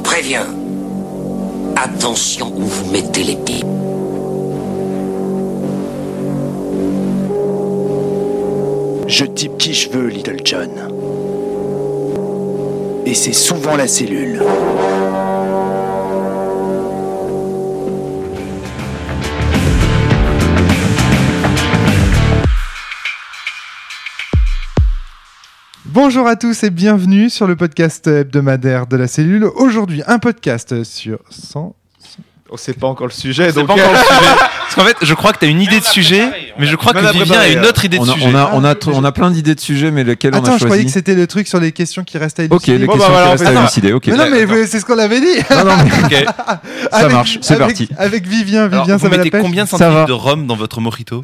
préviens. Attention où vous mettez les pieds. Je type qui je veux, Little John. Et c'est souvent la cellule. Bonjour à tous et bienvenue sur le podcast hebdomadaire de la cellule. Aujourd'hui, un podcast sur 100... Oh, c'est pas encore le sujet. C'est donc... pas encore le sujet. Parce qu'en fait, je crois que tu as une idée de sujet, mais je crois que Vivien a une autre idée de sujet. On a plein d'idées de sujets, mais lequel on a choisi? Attends, je croyais que c'était le truc sur les questions qui restent à élucider. Ok, les questions qui restent à élucider. Okay. Mais non, mais c'est ce qu'on avait dit. Non, mais okay. Ça marche, c'est parti. Avec Vivien, Alors, ça va la pêche. Vous mettez combien de centilitres de rhum dans votre mojito?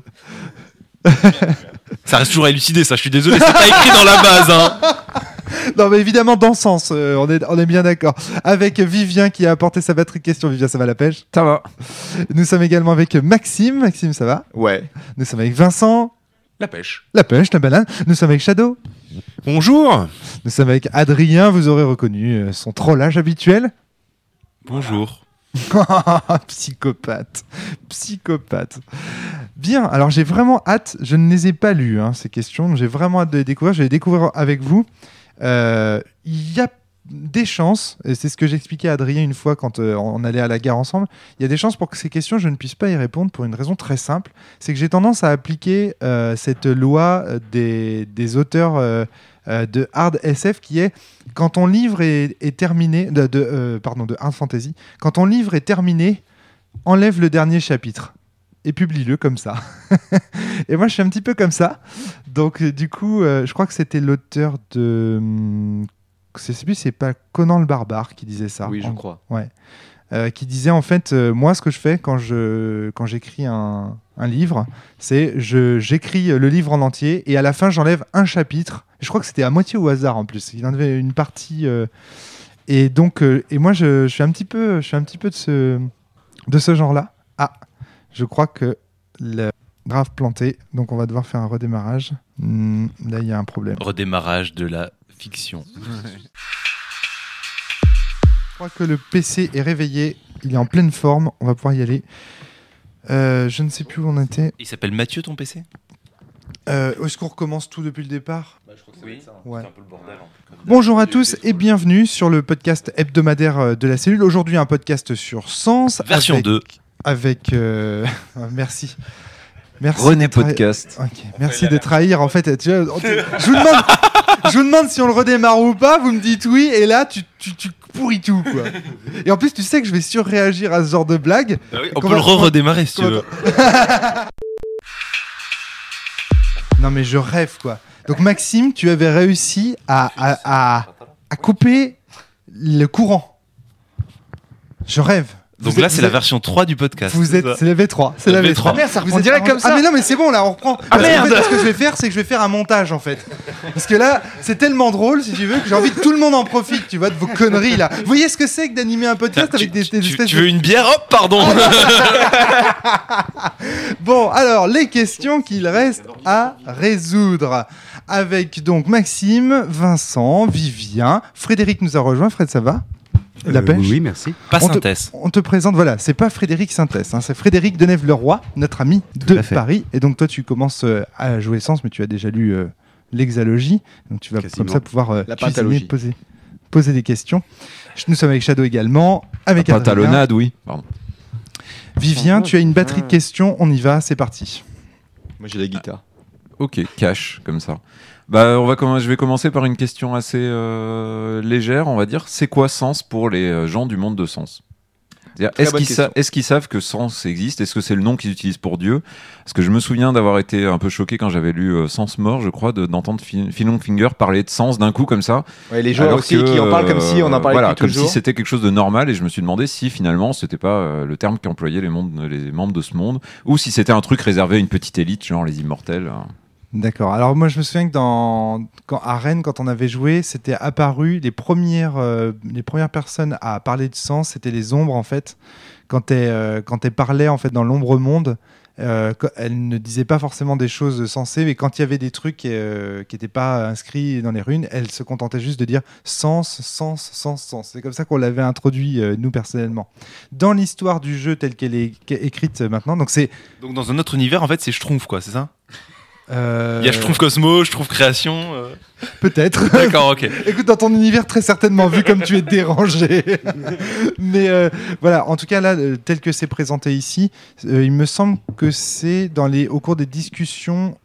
Ça reste toujours à élucider, ça, je suis désolé, c'est pas écrit dans la base, hein. Non, mais évidemment, dans ce sens, on est bien d'accord. Avec Vivien qui a apporté sa batterie de questions. Vivien, ça va la pêche? Ça va. Nous sommes également avec Maxime. Maxime, ça va? Ouais. Nous sommes avec Vincent. La pêche. La pêche, la banane. Nous sommes avec Shadow. Bonjour. Nous sommes avec Adrien. Vous aurez reconnu son trollage habituel. Bonjour. Psychopathe. Bien, alors j'ai vraiment hâte, je ne les ai pas lues, ces questions, j'ai vraiment hâte de les découvrir, je vais les découvrir avec vous. Il y a des chances, et c'est ce que j'expliquais à Adrien une fois quand on allait à la gare ensemble, il y a des chances pour que ces questions, je ne puisse pas y répondre pour une raison très simple, c'est que j'ai tendance à appliquer cette loi des auteurs de hard SF qui est quand ton livre est terminé, de hard fantasy, quand ton livre est terminé, enlève le dernier chapitre et publie-le comme ça. Et moi je suis un petit peu comme ça, donc du coup je crois que c'était l'auteur de c'est pas Conan le Barbare qui disait ça. Oui, je crois. Ouais. Qui disait en fait moi ce que je fais quand j'écris un livre, c'est j'écris le livre en entier et à la fin j'enlève un chapitre. Je crois que c'était à moitié au hasard en plus. Il en avait une partie et donc et moi je suis un petit peu de ce genre-là. Ah, je crois que le grave planté, donc on va devoir faire un redémarrage. Là il y a un problème. Redémarrage de la fiction. Je crois que le PC est réveillé, il est en pleine forme, on va pouvoir y aller. Je ne sais plus où on était. Il s'appelle Mathieu, ton PC? Est-ce qu'on recommence tout depuis le départ? Je crois que c'est ça. Ouais. C'est un peu le bordel. Bonjour à tous et bienvenue sur le podcast hebdomadaire de la cellule. Aujourd'hui, un podcast sur Sens. Version 2. Avec... Merci. René Podcast. Ok, merci de trahir. En fait, tu vois, je vous demande si on le redémarre ou pas. Vous me dites oui, et là, tu pourris tout, quoi. Et en plus, tu sais que je vais surréagir à ce genre de blague. Bah oui, on peut le redémarrer si tu veux. Non, mais je rêve, quoi. Donc, Maxime, tu avais réussi à couper le courant. Je rêve. Donc là, c'est la version 3 du podcast. C'est la V3. C'est la V3. Merde, ça reprend direct comme ça. Ah mais non, mais c'est bon, là, on reprend. Ah merde. En fait, ce que je vais faire, c'est que je vais faire un montage, en fait. Parce que là, c'est tellement drôle, si tu veux, que j'ai envie que tout le monde en profite, tu vois, de vos conneries, là. Vous voyez ce que c'est que d'animer un podcast avec des espèces Tu veux une bière? Hop, pardon. Bon, alors, les questions qu'il reste à résoudre. Avec donc Maxime, Vincent, Vivien, Frédéric nous a rejoint. Fred, ça va? La pêche? Oui, merci. Pas synthèse. On te présente, voilà, c'est pas Frédéric Synthèse, c'est Frédéric Denève-Leroy, notre ami de Paris. Et donc toi, tu commences à jouer Sens, mais tu as déjà lu l'Hexalogie, donc tu vas comme ça pouvoir poser des questions. Nous sommes avec Shadow également, avec Adrien. Talonnade, oui. Pardon. Vivien, tu as une batterie de questions, on y va, c'est parti. Moi, j'ai la guitare. Ok, cash, comme ça. Bah, je vais commencer par une question assez légère, on va dire. C'est quoi Sens pour les gens du monde de Sens? Est-ce qu'ils savent que Sens existe? Est-ce que c'est le nom qu'ils utilisent pour Dieu? Parce que je me souviens d'avoir été un peu choqué quand j'avais lu Sens Mort, je crois, d'entendre Philon Finger parler de Sens d'un coup comme ça. Ouais, les gens aussi qui en parlent comme si on en parlait voilà, depuis toujours. Comme si c'était quelque chose de normal, et je me suis demandé si finalement c'était pas le terme qu'employaient les membres de ce monde, ou si c'était un truc réservé à une petite élite, genre les immortels. D'accord. Alors moi, je me souviens que à Rennes, quand on avait joué, c'était apparu les premières personnes à parler de Sens, c'était les ombres en fait. Quand elles parlaient en fait dans l'ombre monde, elle ne disait pas forcément des choses sensées, mais quand il y avait des trucs qui n'étaient pas inscrits dans les runes, elle se contentait juste de dire sens, sens, sens, sens. C'est comme ça qu'on l'avait introduit, nous, personnellement. Dans l'histoire du jeu telle qu'elle est écrite maintenant, donc dans un autre univers, en fait, c'est Schtroumpf, quoi, c'est ça? Il y a Schtroumpf Cosmo, Schtroumpf Création. Peut-être. D'accord, ok. Écoute, dans ton univers, très certainement, vu comme tu es dérangé. Mais voilà, en tout cas, là, tel que c'est présenté ici, il me semble que c'est au cours des discussions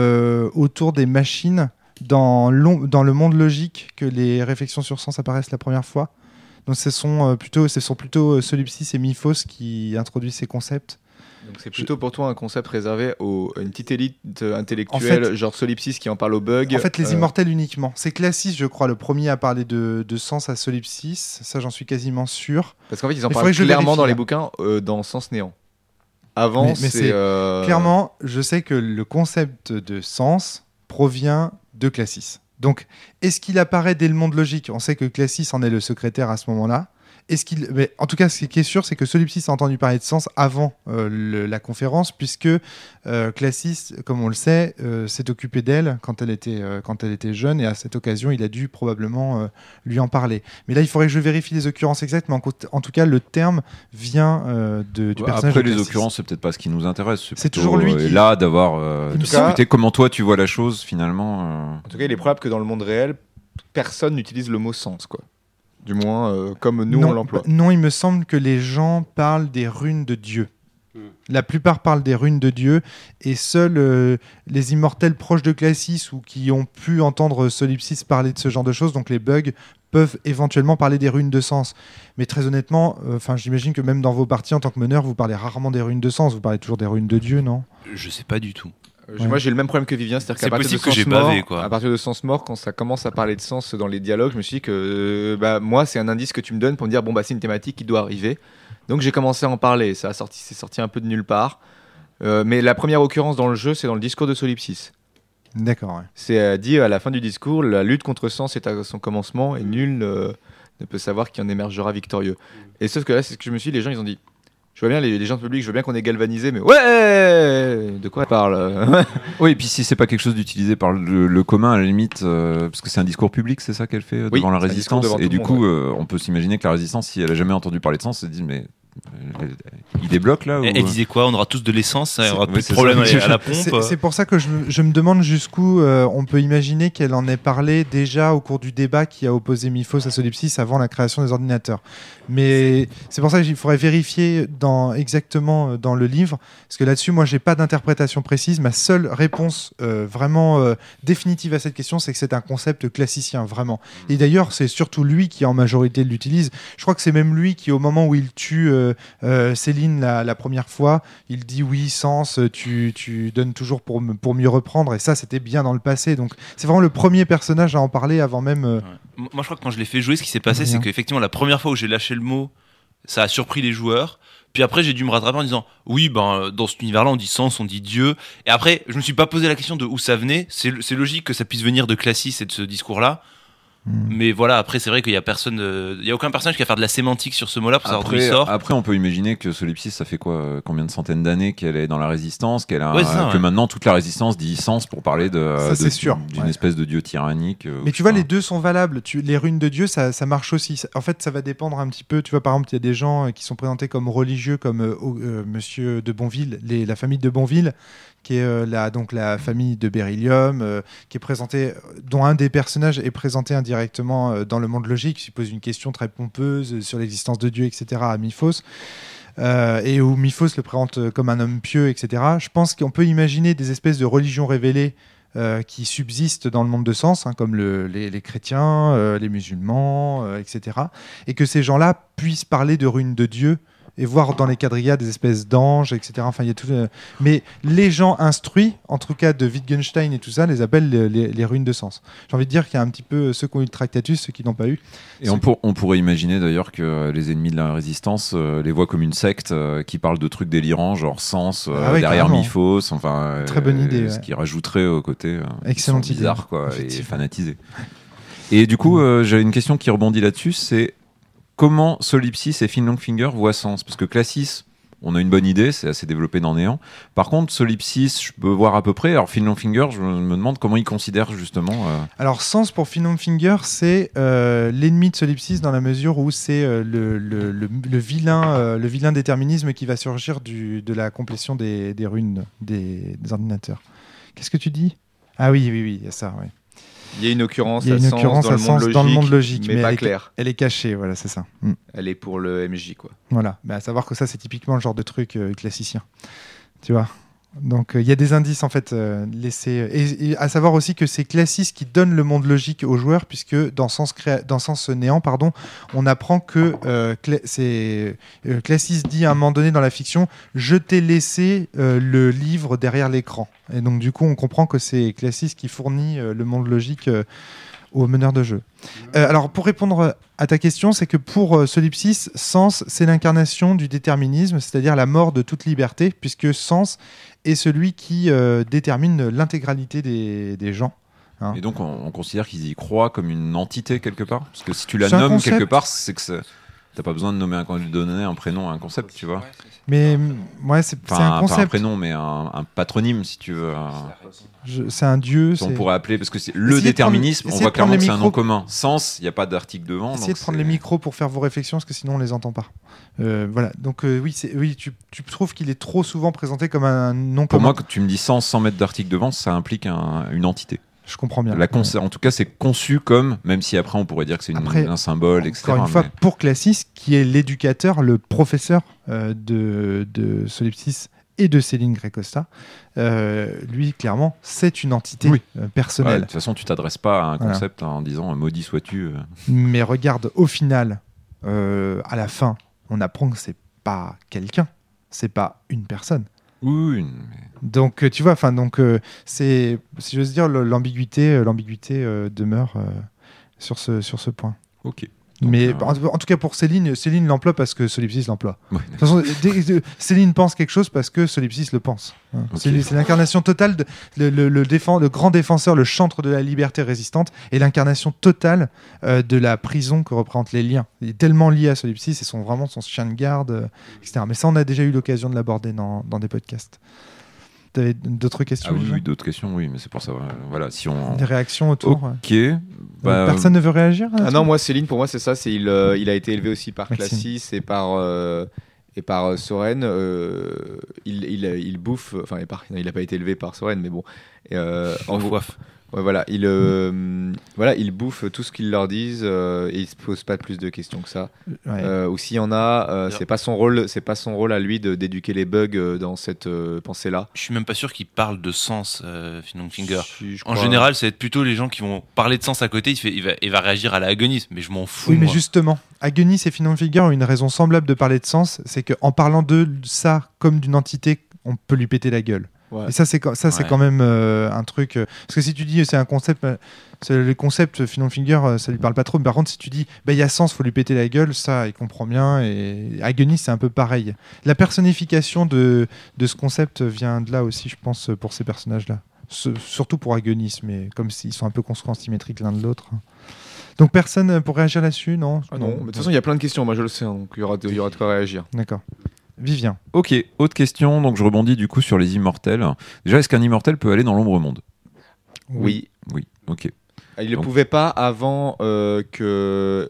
autour des machines, dans le monde logique, que les réflexions sur sens apparaissent la première fois. Donc, ce sont plutôt Solipsis et Miphos qui introduisent ces concepts. Donc c'est plutôt pour toi un concept réservé à une petite élite intellectuelle, en fait, genre Solipsis qui en parle aux bugs. En fait, les immortels uniquement. C'est Classis, je crois, le premier à parler de sens à Solipsis. Ça, j'en suis quasiment sûr. Parce qu'en fait, ils en parlent clairement dans les bouquins, dans Sens Néant. Avant, mais c'est clairement, je sais que le concept de sens provient de Classis. Donc, est-ce qu'il apparaît dès le monde logique? On sait que Classis en est le secrétaire à ce moment-là. Mais en tout cas, ce qui est sûr, c'est que Solipsis a entendu parler de sens avant la conférence, puisque Classis, comme on le sait, s'est occupé d'elle quand elle était jeune, et à cette occasion, il a dû probablement lui en parler. Mais là, il faudrait que je vérifie les occurrences exactes, mais en tout cas, le terme vient du personnage. Après, de les Classis. occurrences, c'est peut-être pas ce qui nous intéresse. C'est toujours lui qui... là d'avoir discuté comment toi tu vois la chose finalement. En tout cas, il est probable que dans le monde réel, personne n'utilise le mot sens, quoi. Du moins, comme nous, on l'emploie. Non, il me semble que les gens parlent des runes de Dieu. La plupart parlent des runes de Dieu, et seuls les immortels proches de Classis ou qui ont pu entendre Solipsis parler de ce genre de choses, donc les bugs, peuvent éventuellement parler des runes de sens. Mais très honnêtement, j'imagine que même dans vos parties en tant que meneur, vous parlez rarement des runes de sens, vous parlez toujours des runes de Dieu, non? Je sais pas du tout. Moi, j'ai le même problème que Vivien, c'est-à-dire qu'à partir à partir de Sens Mort, quand ça commence à parler de sens dans les dialogues, je me suis dit que moi, c'est un indice que tu me donnes pour me dire c'est une thématique qui doit arriver. Donc j'ai commencé à en parler. C'est sorti un peu de nulle part. Mais la première occurrence dans le jeu, c'est dans le discours de Solipsis. D'accord. Ouais. C'est dit à la fin du discours, la lutte contre sens est à son commencement et nul ne peut savoir qui en émergera victorieux. Et sauf que là, c'est ce que je me suis dit, les gens, ils ont dit. Je vois bien les gens de public, je veux bien qu'on est galvanisé, mais ouais, de quoi elle parle? Oui, et puis si c'est pas quelque chose d'utilisé par le commun, à la limite, parce que c'est un discours public, c'est ça qu'elle fait devant la résistance. Et du coup, on peut s'imaginer que la résistance, si elle a jamais entendu parler de sens, elle se dit mais il débloque là. Elle disait quoi? On aura tous de l'essence, il y aura plus de problème à la pompe. C'est pour ça que je me demande jusqu'où on peut imaginer qu'elle en ait parlé déjà au cours du débat qui a opposé Miphos à Solipsis avant la création des ordinateurs. Mais c'est pour ça qu'il faudrait vérifier exactement dans le livre, parce que là-dessus, moi, j'ai pas d'interprétation précise. Ma seule réponse vraiment définitive à cette question, c'est que c'est un concept classicien, vraiment. Et d'ailleurs, c'est surtout lui qui en majorité l'utilise. Je crois que c'est même lui qui, au moment où il tue Céline la première fois, il dit oui, sens, tu donnes toujours pour mieux reprendre, et ça, c'était bien dans le passé. Donc, c'est vraiment le premier personnage à en parler avant même. Ouais. Moi, je crois que quand je l'ai fait jouer, ce qui s'est passé, c'est qu'effectivement, la première fois où j'ai lâché le mot, ça a surpris les joueurs. Puis après, j'ai dû me rattraper en disant oui, dans cet univers-là, on dit sens, on dit Dieu. Et après, je me suis pas posé la question de où ça venait. C'est logique que ça puisse venir de Classis et de ce discours-là. Mais voilà, après, c'est vrai qu'il y a personne, il y a aucun personnage qui va faire de la sémantique sur ce mot-là pour savoir d'où il sort. Après, on peut imaginer que Solipsis, ça fait combien de centaines d'années qu'elle est dans la résistance, que maintenant toute la résistance dit sens pour parler d'une espèce de dieu tyrannique. Mais tu vois, les deux sont valables. Les runes de Dieu, ça marche aussi. En fait, ça va dépendre un petit peu. Tu vois, par exemple, il y a des gens qui sont présentés comme religieux, comme Monsieur de Bonville, la famille de Bonville, qui est la famille de Beryllium, qui est présentée, dont un des personnages est présenté indirectement dans le monde logique, qui pose une question très pompeuse sur l'existence de Dieu, etc., à Miphos, et où Miphos le présente comme un homme pieux, etc. Je pense qu'on peut imaginer des espèces de religions révélées qui subsistent dans le monde de sens, comme les chrétiens, les musulmans, etc., et que ces gens-là puissent parler de runes de Dieu et voir dans les quadrillas des espèces d'anges, etc. Enfin, il y a tout. Mais les gens instruits, en tout cas de Wittgenstein et tout ça, les appellent les runes de sens. J'ai envie de dire qu'il y a un petit peu ceux qui ont eu le Tractatus, ceux qui n'ont pas eu. Et on pourrait imaginer d'ailleurs que les ennemis de la résistance les voient comme une secte qui parle de trucs délirants, genre sens, derrière Miphos. Enfin, très bonne idée. Ce qui rajouterait au côté excellente idée, bizarre, quoi, et fanatisé. Et du coup, j'ai une question qui rebondit là-dessus, c'est comment Solipsis et Finn Longfinger voient sens? Parce que Classis, on a une bonne idée, c'est assez développé dans Néant. Par contre, Solipsis, je peux voir à peu près. Alors Fin Long Finger, je me demande comment il considère justement. Alors Sens pour Fin Long Finger, c'est l'ennemi de Solipsis dans la mesure où c'est le vilain déterminisme qui va surgir de la complétion des runes des ordinateurs. Qu'est-ce que tu dis ? Ah oui, il y a ça, oui. Il y a une occurrence à Sens dans le monde logique, mais pas clair. Elle est cachée, voilà, c'est ça. Elle est pour le MJ, quoi. Voilà, à savoir que ça, c'est typiquement le genre de truc classicien. Tu vois ? Donc il y a des indices en fait laissés et à savoir aussi que c'est Classis qui donne le monde logique aux joueurs, puisque dans Sens Néant on apprend que Classis dit à un moment donné dans la fiction « je t'ai laissé le livre derrière l'écran ». Et donc du coup on comprend que c'est Classis qui fournit le monde logique aux meneurs de jeu. Alors pour répondre à ta question, c'est que pour Solipsis, Sens c'est l'incarnation du déterminisme, c'est-à-dire la mort de toute liberté, puisque Sens est celui qui détermine l'intégralité des gens. Et donc on considère qu'ils y croient comme une entité quelque part, parce que si tu la nommes quelque part, c'est que t'as pas besoin de donner un prénom à un concept, tu vois. Mais ouais, c'est un concept. Pas un prénom, mais un patronyme, si tu veux. C'est un dieu. On pourrait appeler, parce que c'est le déterminisme, on voit clairement que c'est un nom commun. Sens, il n'y a pas d'article devant. Essayez de prendre les micros pour faire vos réflexions, parce que sinon on les entend pas. Voilà. Donc oui, tu trouves qu'il est trop souvent présenté comme un nom commun. Pour moi, quand tu me dis Sens sans mettre d'article devant, ça implique une entité. Je comprends bien. En tout cas, c'est conçu comme, même si après on pourrait dire que c'est un symbole, etc. Encore une fois, pour Classis, qui est l'éducateur, le professeur de Solipsis et de Céline Grey-Costa, lui, clairement, c'est une entité personnelle. De toute façon, tu t'adresses pas à un concept en disant « maudit sois-tu ». Mais regarde, au final, à la fin, on apprend que c'est pas quelqu'un, c'est pas une personne. Oui. Donc tu vois, c'est, si j'ose dire, l'ambiguïté demeure sur ce point. Ok. Donc, mais en tout cas pour Céline l'emploie parce que Solipsis l'emploie. Ouais. De toute façon, Céline pense quelque chose parce que Solipsis le pense. Okay. C'est l'incarnation totale, le grand défenseur, le chantre de la liberté résistante, et l'incarnation totale de la prison que représentent les liens. Il est tellement lié à Solipsis et vraiment son chien de garde, etc. Mais ça, on a déjà eu l'occasion de l'aborder dans des podcasts. Tu avais d'autres questions? Oui, d'autres questions, oui, mais c'est pour ça. Voilà, si on... Des réactions autour. Ok. Personne ne veut réagir? Non, moi, Céline, pour moi, c'est ça. Il a été élevé aussi par Classis et par Soren. Il bouffe. Enfin, il n'a pas été élevé par Soren, mais bon. En soif. Ouais, voilà, il bouffe tout ce qu'ils leur disent et il se pose pas plus de questions que ça. Ouais. Ou s'il y en a, c'est pas son rôle à lui d'éduquer les bugs dans cette pensée-là. Je suis même pas sûr qu'il parle de sens, Fin Long Finger. En général, c'est plutôt les gens qui vont parler de sens à côté. Il va réagir à la agonisme, mais je m'en fous. Oui, mais justement, Agonis et Fin Long Finger ont une raison semblable de parler de sens, c'est qu'en parlant de ça comme d'une entité, on peut lui péter la gueule. Ouais. Et ça, c'est quand même un truc. Parce que si tu dis c'est un concept, le concept Fin Long Finger, ça lui parle pas trop. Mais par contre, si tu dis il y a sens, faut lui péter la gueule, ça, il comprend bien. Et Agonis, c'est un peu pareil. La personnification de ce concept vient de là aussi, je pense, pour ces personnages-là. Surtout pour Agonis, mais comme s'ils sont un peu construits symétriques l'un de l'autre. Donc personne pour réagir là-dessus, non? Non, mais de toute façon, il y a plein de questions. Moi, je le sais, donc il y aura de quoi réagir. D'accord. Vivien. Ok, autre question, donc je rebondis du coup sur les immortels. Déjà, est-ce qu'un immortel peut aller dans l'ombre monde? Oui, ok. Il ne pouvait pas avant que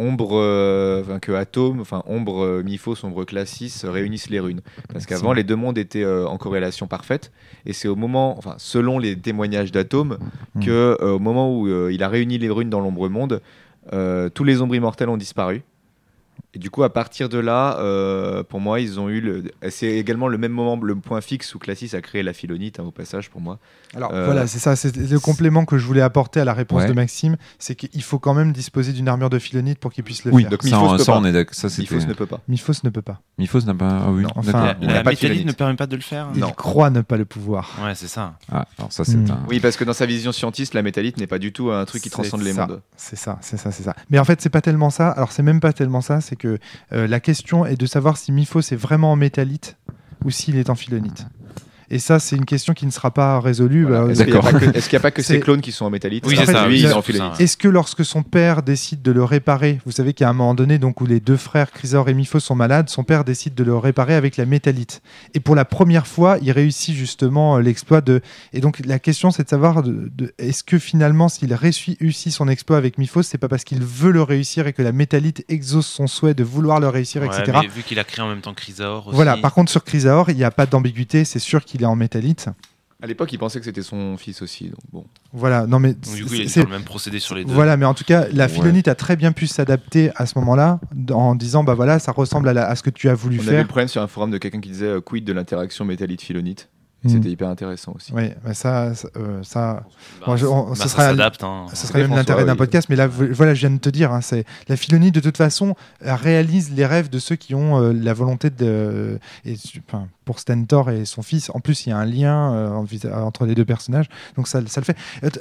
Ombre, Miphos, Ombre Classis réunissent les runes. Parce qu'avant, les deux mondes étaient en corrélation parfaite. Et c'est au moment, selon les témoignages d'Atome, qu'au moment où il a réuni les runes dans l'ombre monde, tous les ombres immortels ont disparu. Et du coup, à partir de là, pour moi, ils ont eu c'est également le même moment, le point fixe où Classis a créé la philonite, au passage, pour moi. Alors voilà, c'est ça, c'est le complément que je voulais apporter à la réponse de Maxime, c'est qu'il faut quand même disposer d'une armure de philonite pour qu'il puisse le faire. Donc Miphos ne peut pas. Miphos ne peut pas. Miphos n'a pas. Ah oui. Non, enfin, la métalite ne permet pas de le faire. Il croit ne pas le pouvoir. Ouais, c'est ça. Ah, alors ça c'est Oui, parce que dans sa vision scientiste, la métalite n'est pas du tout un truc qui transcende les mondes. C'est ça. Mais en fait, c'est pas tellement ça. Alors, c'est même pas tellement ça. C'est que la question est de savoir si Miphos est vraiment en métalite ou s'il est en philonite. Et ça, c'est une question qui ne sera pas résolue. Voilà. Est-ce qu'il n'y a pas que ces clones qui sont en métallite? Oui, c'est ça. Lui, il est en philonite. Est-ce que lorsque son père décide de le réparer, vous savez qu'il y a un moment donné donc, où les deux frères, Chrysaor et Miphos, sont malades, son père décide de le réparer avec la métallite. Et pour la première fois, il réussit justement l'exploit de... Et donc, la question, c'est de savoir est-ce que finalement, s'il réussit son exploit avec Miphos, c'est pas parce qu'il veut le réussir et que la métallite exauce son souhait de vouloir le réussir, etc. Mais vu qu'il a créé en même temps Chrysaor aussi... Voilà, par contre, sur Chrysaor, il n'y a pas d'ambiguïté, c'est sûr qu'il est en métallite. À l'époque, il pensait que c'était son fils aussi. Donc bon. Voilà, non mais donc, du coup, il est dans le même procédé sur les deux. Voilà, mais en tout cas, la philonite a très bien pu s'adapter à ce moment-là en disant bah voilà, ça ressemble à ce que tu as voulu faire. On avait le problème sur un forum de quelqu'un qui disait quid de l'interaction métallite-philonite. C'était hyper intéressant aussi. Oui, mais ça s'adapte. Ce serait même l'intérêt d'un podcast. Mais là, voilà, je viens de te dire, c'est la philonite de toute façon réalise les rêves de ceux qui ont la volonté de. Pour Stentor et son fils, en plus, il y a un lien entre les deux personnages, donc ça le fait.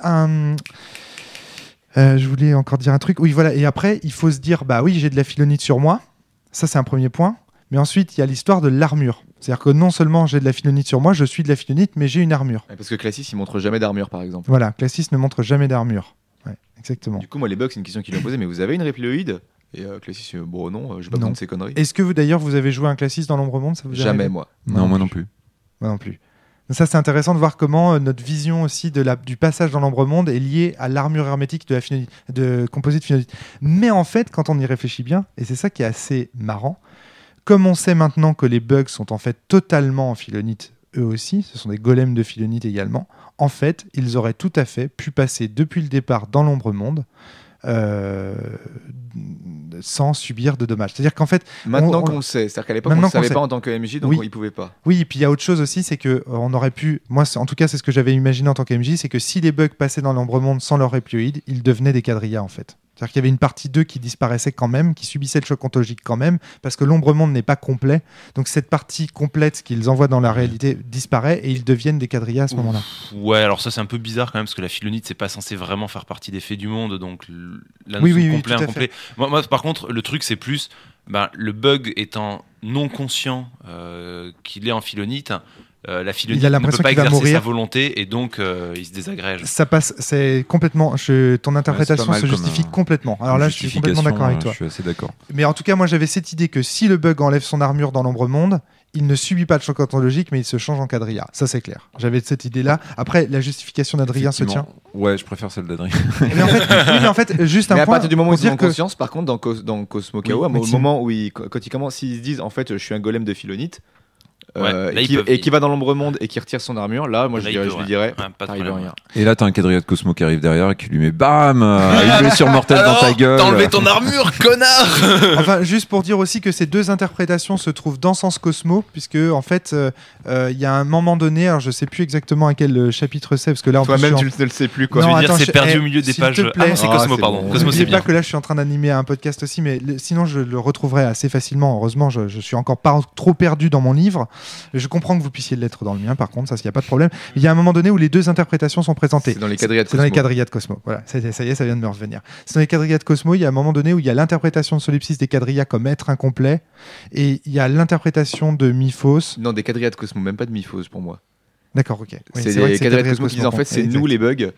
Je voulais encore dire un truc. Oui, voilà. Et après, il faut se dire, bah oui, j'ai de la philonite sur moi. Ça, c'est un premier point. Mais ensuite, il y a l'histoire de l'armure. C'est-à-dire que non seulement j'ai de la philonite sur moi, je suis de la philonite, mais j'ai une armure. Parce que Classis, il montre jamais d'armure, par exemple. Voilà, Classis ne montre jamais d'armure. Ouais, exactement. Du coup, moi, les bugs, c'est une question qu'ils lui ont posée, mais vous avez une répléoïde? Et Classis, bon, non, j'ai pas besoin de ces conneries. Est-ce que vous avez joué un Classis dans l'Ombre Monde? Jamais, moi. Non, moi non plus. Moi non plus. Donc ça, c'est intéressant de voir comment notre vision aussi du passage dans l'Ombre Monde est liée à l'armure hermétique de composite philonite. Mais en fait, quand on y réfléchit bien, et c'est ça qui est assez marrant, comme on sait maintenant que les bugs sont en fait totalement en philonite, eux aussi, ce sont des golems de philonite également, en fait, ils auraient tout à fait pu passer depuis le départ dans l'Ombre Monde sans subir de dommages. C'est-à-dire qu'en fait... Maintenant qu'on le sait, c'est-à-dire qu'à l'époque, on ne savait pas en tant que MJ, donc ils ne pouvaient pas. Oui, et puis il y a autre chose aussi, c'est qu'on aurait pu... Moi, en tout cas, c'est ce que j'avais imaginé en tant que MJ, c'est que si les bugs passaient dans l'Ombre Monde sans leur réplioïde, ils devenaient des quadrillas, en fait. C'est-à-dire qu'il y avait une partie d'eux qui disparaissait quand même, qui subissait le choc ontologique quand même, parce que l'Ombre Monde n'est pas complet. Donc cette partie complète qu'ils envoient dans la réalité disparaît et ils deviennent des quadrillas à ce moment-là. Ouais, alors ça c'est un peu bizarre quand même, parce que la philonite c'est pas censé vraiment faire partie des faits du monde, donc la notion complet, incomplet. Moi, par contre, le truc c'est plus, le bug étant non conscient qu'il est en philonite. La philonite ne peut pas exercer sa volonté et donc il se désagrège. Ça passe, c'est complètement. Ton interprétation se justifie complètement. Alors là, je suis complètement d'accord avec toi. Je suis assez d'accord. Mais en tout cas, moi, j'avais cette idée que si le bug enlève son armure dans l'Ombre Monde, il ne subit pas le choc ontologique, mais il se change en quadrilla. Ça, c'est clair. J'avais cette idée-là. Après, la justification d'Adrien se tient. Ouais, je préfère celle d'Adrien. mais en fait, juste un point. Mais à partir du moment où ils ont conscience, par contre, dans Cosmo KO, au moment où quand ils commencent, s'ils se disent, en fait, je suis un golem de philonite. Qui va dans l'Ombre Monde et qui retire son armure, là, moi je lui dirais, pas de rien. Et là, t'as un quadrilla de Cosmo qui arrive derrière et qui lui met bam, une blessure mortelle dans ta gueule. T'as enlevé ton armure, connard. Enfin, juste pour dire aussi que ces deux interprétations se trouvent dans Sens Cosmo, puisque en fait, il y a un moment donné, alors je sais plus exactement à quel chapitre c'est, parce que là, toi-même tu ne le sais plus quoi. Non, tu veux dire c'est perdu au milieu des pages. C'est Cosmo, pardon. Cosmo, c'est bien. Pas que là, je suis en train d'animer un podcast aussi, mais sinon, je le retrouverai assez facilement. Heureusement, je suis encore pas trop perdu dans mon livre. Je comprends que vous puissiez l'être dans le mien, par contre, ça, il n'y a pas de problème. Il y a un moment donné où les deux interprétations sont présentées. C'est dans les quadrillas de Cosmo. C'est dans les quadrillas de Cosmo. Voilà, ça y est, ça vient de me revenir. C'est dans les quadrillas de Cosmo, il y a un moment donné où il y a l'interprétation de Solipsis des quadrillas comme être incomplet, et il y a l'interprétation de Miphos. Non, des quadrillas de Cosmo, même pas de Miphos pour moi. D'accord, ok. Oui, c'est les quadrillas de Cosmo qui disent en fait, c'est nous les bugs.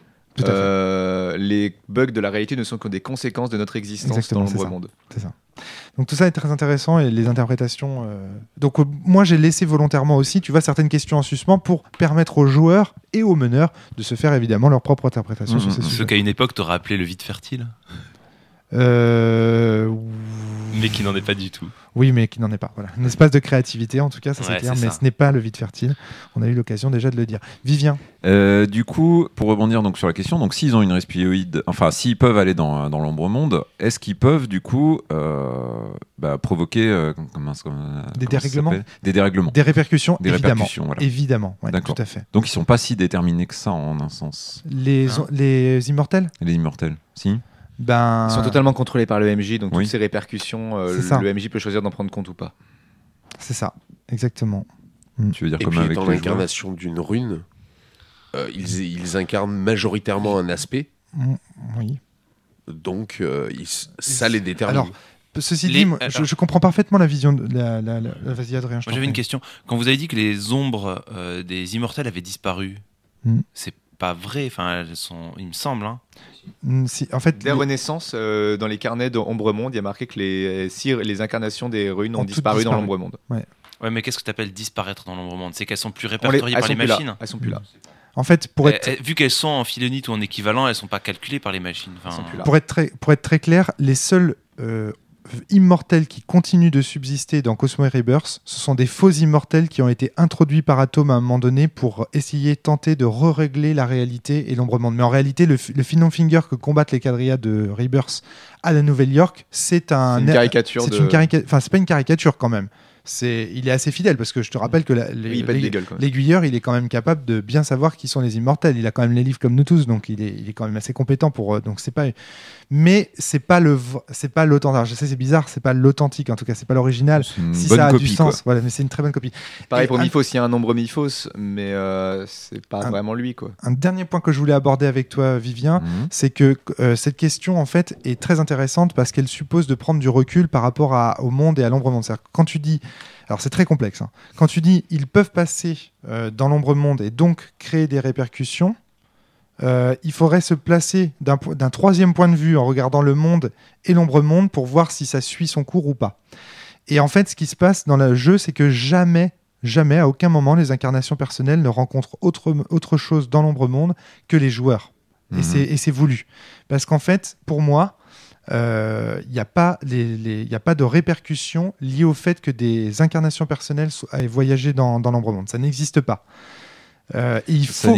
Les bugs de la réalité ne sont que des conséquences de notre existence dans l'Ombre Monde. C'est ça. Donc tout ça est très intéressant et les interprétations. Donc moi j'ai laissé volontairement aussi, tu vois, certaines questions en suspens pour permettre aux joueurs et aux meneurs de se faire évidemment leur propre interprétation sur ces sujets. Ce qu'à une époque t'aurais appelé le vide fertile. Mais qui n'en est pas du tout. Oui, mais qui n'en est pas. Voilà. Un espace de créativité, en tout cas, ça c'est clair, mais ce n'est pas le vide fertile. On a eu l'occasion déjà de le dire. Vivien. Du coup, pour rebondir donc sur la question, donc s'ils ont une respiloïde, enfin s'ils peuvent aller dans l'Ombre Monde, est-ce qu'ils peuvent du coup provoquer des dérèglements, des répercussions, des évidemment, répercussions, voilà. Évidemment, ouais, tout à fait. Donc ils sont pas si déterminés que ça en un sens. Les immortels. Les immortels, si. Ils sont totalement contrôlés par le MJ, donc toutes ces répercussions, le MJ peut choisir d'en prendre compte ou pas. C'est ça, exactement. Tu veux dire et comme puis avec dans l'incarnation d'une rune, ils incarnent majoritairement un aspect. Oui. Donc ça les détermine. Alors, ceci dit, je comprends parfaitement la vision de vas-y Adrien. J'avais une question. Quand vous avez dit que les ombres des immortels avaient disparu, c'est pas vrai. Enfin, il me semble. Si, en fait, dès Renaissance, dans les carnets d'Ombre Monde, il y a marqué que les incarnations des runes ont disparu dans l'Ombre Monde. Ouais, mais qu'est-ce que tu appelles disparaître dans l'Ombre Monde ? C'est qu'elles sont plus répertoriées par les machines. Elles sont plus là. En fait, vu qu'elles sont en philonite ou en équivalent, elles sont pas calculées par les machines. Pour être très clair, les seuls immortels qui continuent de subsister dans Cosmo et Rebirth, ce sont des faux immortels qui ont été introduits par Atom à un moment donné pour tenter de régler la réalité et l'Ombre Monde. Mais en réalité, le Phenom Finger que combattent les quadrillas de Rebirth à la Nouvelle-York, c'est une caricature. C'est pas une caricature quand même. Il est assez fidèle parce que je te rappelle que l'aiguilleur, il est quand même capable de bien savoir qui sont les immortels. Il a quand même les livres comme nous tous, donc il est quand même assez compétent pour. Donc c'est pas. Mais c'est pas l'authentique. Je sais, c'est bizarre, c'est pas l'authentique en tout cas, c'est pas l'original. Si ça a du sens, voilà, mais c'est une très bonne copie. Pareil pour Miphos, il y a un nombre Miphos, mais c'est pas vraiment lui quoi. Un dernier point que je voulais aborder avec toi, Vivien, c'est que cette question en fait est très intéressante parce qu'elle suppose de prendre du recul par rapport au monde et à l'Ombre Monde. C'est-à-dire quand tu dis alors c'est très complexe. Quand tu dis ils peuvent passer dans l'Ombre Monde et donc créer des répercussions, il faudrait se placer d'un troisième point de vue en regardant le monde et l'Ombre Monde pour voir si ça suit son cours ou pas. Et en fait, ce qui se passe dans le jeu, c'est que jamais, à aucun moment, les incarnations personnelles ne rencontrent autre chose dans l'Ombre Monde que les joueurs. Et c'est voulu. Parce qu'en fait, pour moi, il n'y a pas de répercussions liées au fait que des incarnations personnelles aient voyagé dans l'Ombre Monde. Ça n'existe pas. Il faut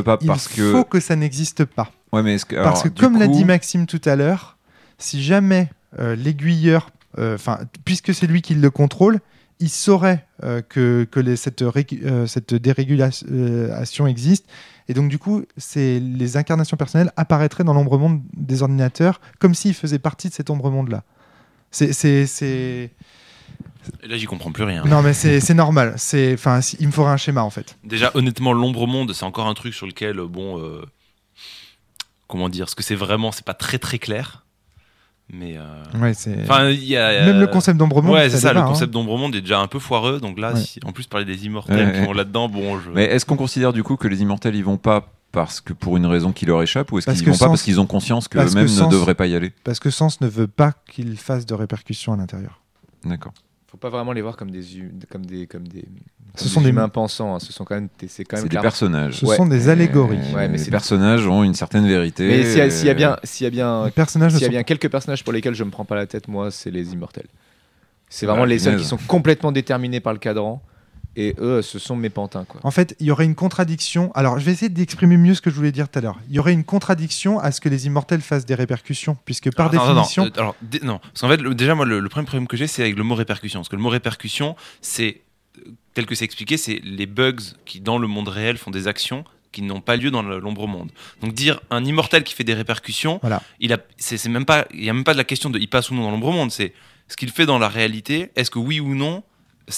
que ça n'existe pas. Ouais, mais parce que comme l'a dit Maxime tout à l'heure, si jamais l'aiguilleur, puisque c'est lui qui le contrôle, il saurait que cette dérégulation existe. Et donc, du coup, les incarnations personnelles apparaîtraient dans l'ombre monde des ordinateurs comme s'ils faisaient partie de cet ombre monde-là. Et là, j'y comprends plus rien. Non, mais c'est normal. Il me faudrait un schéma, en fait. Déjà, honnêtement, l'ombre monde, c'est encore un truc sur lequel, comment dire, ce que c'est vraiment, c'est pas très très clair. Mais même le concept d'ombre monde, c'est ça, le concept d'ombre monde est déjà un peu foireux. Donc là, en plus parler des immortels qui vont là-dedans, Mais est-ce qu'on considère du coup que les immortels ils vont pas parce que pour une raison qui leur échappe, ou est-ce qu'ils vont pas parce qu'ils ont conscience que eux-mêmes ne devraient pas y aller? Parce que Sens ne veut pas qu'ils fassent de répercussions à l'intérieur. D'accord. Faut pas vraiment les voir comme des ce sont des humains pensants, ce sont quand même des personnages. Ce sont des allégories. Mais ces personnages ont une certaine vérité. Mais s'il y a bien quelques quelques personnages pour lesquels je me prends pas la tête, moi, c'est les immortels. C'est vraiment les seuls qui sont complètement déterminés par le cadran. Et eux, ce sont mes pantins, quoi. En fait, il y aurait une contradiction. Alors, je vais essayer d'exprimer mieux ce que je voulais dire tout à l'heure. Il y aurait une contradiction à ce que les immortels fassent des répercussions, puisque par définition... Non, parce qu'en fait, déjà, moi, le premier problème que j'ai, c'est avec le mot répercussion. Parce que le mot répercussion, c'est, tel que c'est expliqué, c'est les bugs qui, dans le monde réel, font des actions qui n'ont pas lieu dans l'ombre monde. Donc, dire un immortel qui fait des répercussions, voilà. Il n'y a même pas de la question de il passe ou non dans l'ombre monde. C'est ce qu'il fait dans la réalité. Est-ce que oui ou non il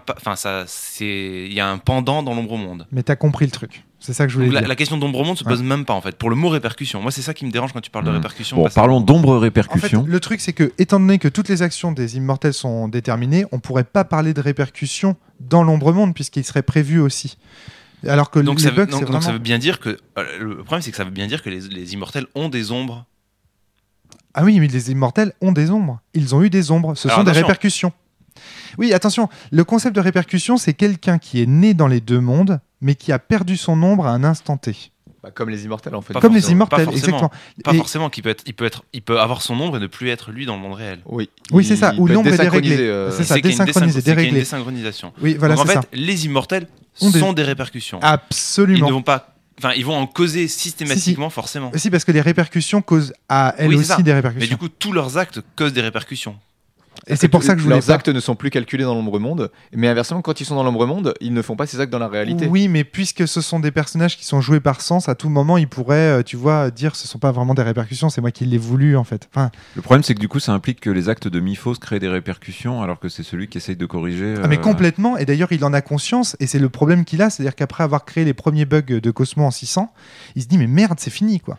y a un pendant dans l'ombre monde. Mais t'as compris le truc. C'est ça que je voulais dire. La question d'ombre monde se pose même pas en fait. Pour le mot répercussion, moi c'est ça qui me dérange quand tu parles de répercussion. Bon, parlons d'ombre répercussion. En fait, le truc c'est que étant donné que toutes les actions des immortels sont déterminées, on pourrait pas parler de répercussion dans l'ombre monde puisqu'il serait prévu aussi. Alors que donc ça veut bien dire que le problème c'est que ça veut bien dire que les immortels ont des ombres. Ah oui, mais les immortels ont des ombres. Ils ont eu des ombres. Ce sont des répercussions. Oui, attention, le concept de répercussion, c'est quelqu'un qui est né dans les deux mondes, mais qui a perdu son ombre à un instant T. Comme les immortels, en fait. Comme les immortels, exactement. Pas forcément, il peut avoir son ombre et ne plus être lui dans le monde réel. Oui, c'est ça, ou l'ombre est déréglée. C'est ça, désynchronisé, déréglé. C'est une désynchronisation. Oui, voilà, donc, c'est en fait, les immortels sont des répercussions. Absolument. Ils ne vont pas... Enfin, ils vont en causer systématiquement, forcément. Si, parce que les répercussions causent à elles aussi des répercussions. Mais du coup, tous leurs actes causent des répercussions. Et c'est pour ça que je voulais leurs actes ne sont plus calculés dans l'ombre monde, mais inversement, quand ils sont dans l'ombre monde, ils ne font pas ces actes dans la réalité. Oui, mais puisque ce sont des personnages qui sont joués par Sens, à tout moment, ils pourraient, dire, ce sont pas vraiment des répercussions, c'est moi qui l'ai voulu en fait. Le problème, c'est que du coup, ça implique que les actes de Miphos créent des répercussions, alors que c'est celui qui essaye de corriger. Mais complètement. Et d'ailleurs, il en a conscience, et c'est le problème qu'il a, c'est-à-dire qu'après avoir créé les premiers bugs de Cosmo en 600, il se dit mais merde, c'est fini quoi.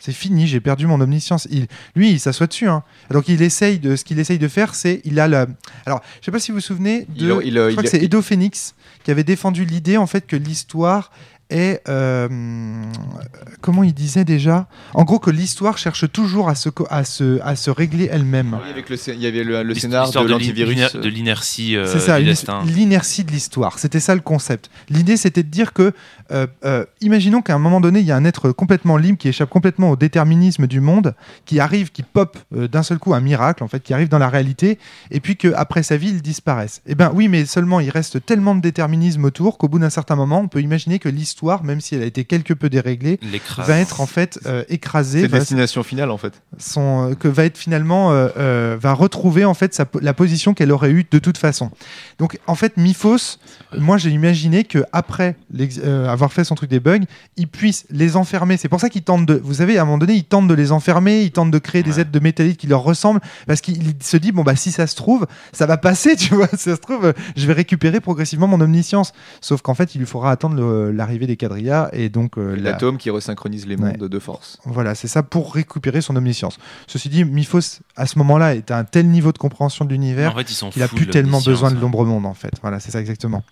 C'est fini, j'ai perdu mon omniscience. Lui, il s'assoit dessus. Hein. Donc, ce qu'il essaye de faire, c'est... Alors, je sais pas si vous vous souvenez je crois que c'est Edo Phoenix qui avait défendu l'idée, en fait, que l'histoire est... comment il disait déjà ? En gros, que l'histoire cherche toujours à se régler elle-même. Oui, il y avait le scénar de l'antivirus. De l'inertie c'est ça, du destin. L'inertie de l'histoire. C'était ça le concept. L'idée, c'était de dire que, imaginons qu'à un moment donné, il y a un être complètement libre qui échappe complètement au déterminisme du monde, qui pop d'un seul coup un miracle, en fait, qui arrive dans la réalité, et puis qu'après sa vie, il disparaisse. Eh bien, oui, mais seulement il reste tellement de déterminisme autour qu'au bout d'un certain moment, on peut imaginer que l'histoire, même si elle a été quelque peu déréglée, va être en fait écrasée. C'est la destination finale, en fait. Que va être finalement va retrouver en fait la position qu'elle aurait eue de toute façon. Donc en fait Myphos, moi j'ai imaginé que après avoir fait son truc des bugs, il puisse les enfermer. C'est pour ça qu'il tente vous savez, à un moment donné, il tente de les enfermer, il tente de créer des êtres de métallites qui leur ressemblent, parce qu'il se dit bon bah si ça se trouve, ça va passer, tu vois, si ça se trouve, je vais récupérer progressivement mon omniscience. Sauf qu'en fait, il lui faudra attendre l'arrivée des quadrillas et donc l'atome qui resynchronise les mondes de force. Voilà, c'est ça pour récupérer son omniscience. Ceci dit, Myphos à ce moment-là est à un tel niveau de compréhension de l'univers qu'il n'a plus tellement besoin de l'ombre monde en fait. Voilà, c'est ça exactement.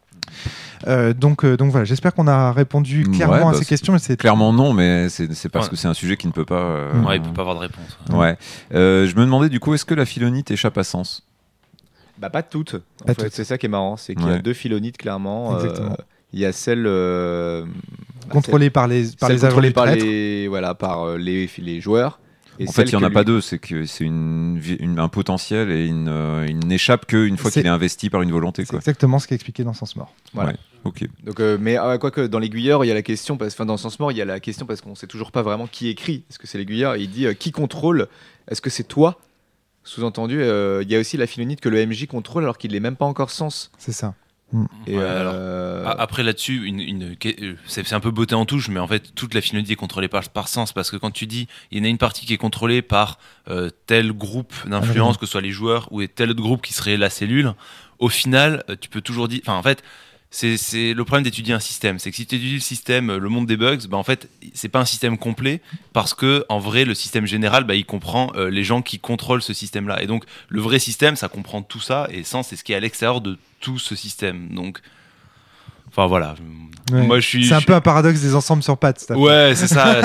Donc voilà, j'espère qu'on a répondu clairement à ces questions. Clairement non, mais c'est parce que c'est un sujet qui ne peut pas. Il peut pas avoir de réponse. Ouais. Je me demandais du coup, est-ce que la philonite échappe à Sens ? Bah pas toutes. En fait, c'est ça qui est marrant, c'est qu'il y a deux philonites clairement. Il y a celle contrôlée par les agents du traître. Par les joueurs. Et en fait, il n'y en a pas deux, c'est que c'est un potentiel et il n'échappe qu'une fois qu'il est investi par une volonté. C'est exactement ce qui est expliqué dans Sens Mort. Voilà. Ouais, ok. Donc, mais quoique dans l'aiguilleur, il y a la question, dans Sens Mort, il y a la question parce qu'on ne sait toujours pas vraiment qui écrit. Est-ce que c'est l'aiguilleur ? Il dit qui contrôle ? Est-ce que c'est toi ? Sous-entendu, il y a aussi la philonite que le MJ contrôle alors qu'il n'est même pas encore Sens. C'est ça. Et après là-dessus, c'est un peu beauté en touche, mais en fait toute la philonite est contrôlée par Sens, parce que quand tu dis il y en a une partie qui est contrôlée par tel groupe d'influence, que ce soit les joueurs ou tel autre groupe qui serait la cellule, au final tu peux toujours dire, en fait c'est le problème d'étudier un système, c'est que si tu étudies le système, le monde des bugs, en fait c'est pas un système complet, parce que en vrai le système général il comprend les gens qui contrôlent ce système là, et donc le vrai système ça comprend tout ça, et Sens c'est ce qui est à l'extérieur de tout ce système. Donc enfin voilà, moi c'est un peu un paradoxe des ensembles sur pattes. Ouais, c'est ça.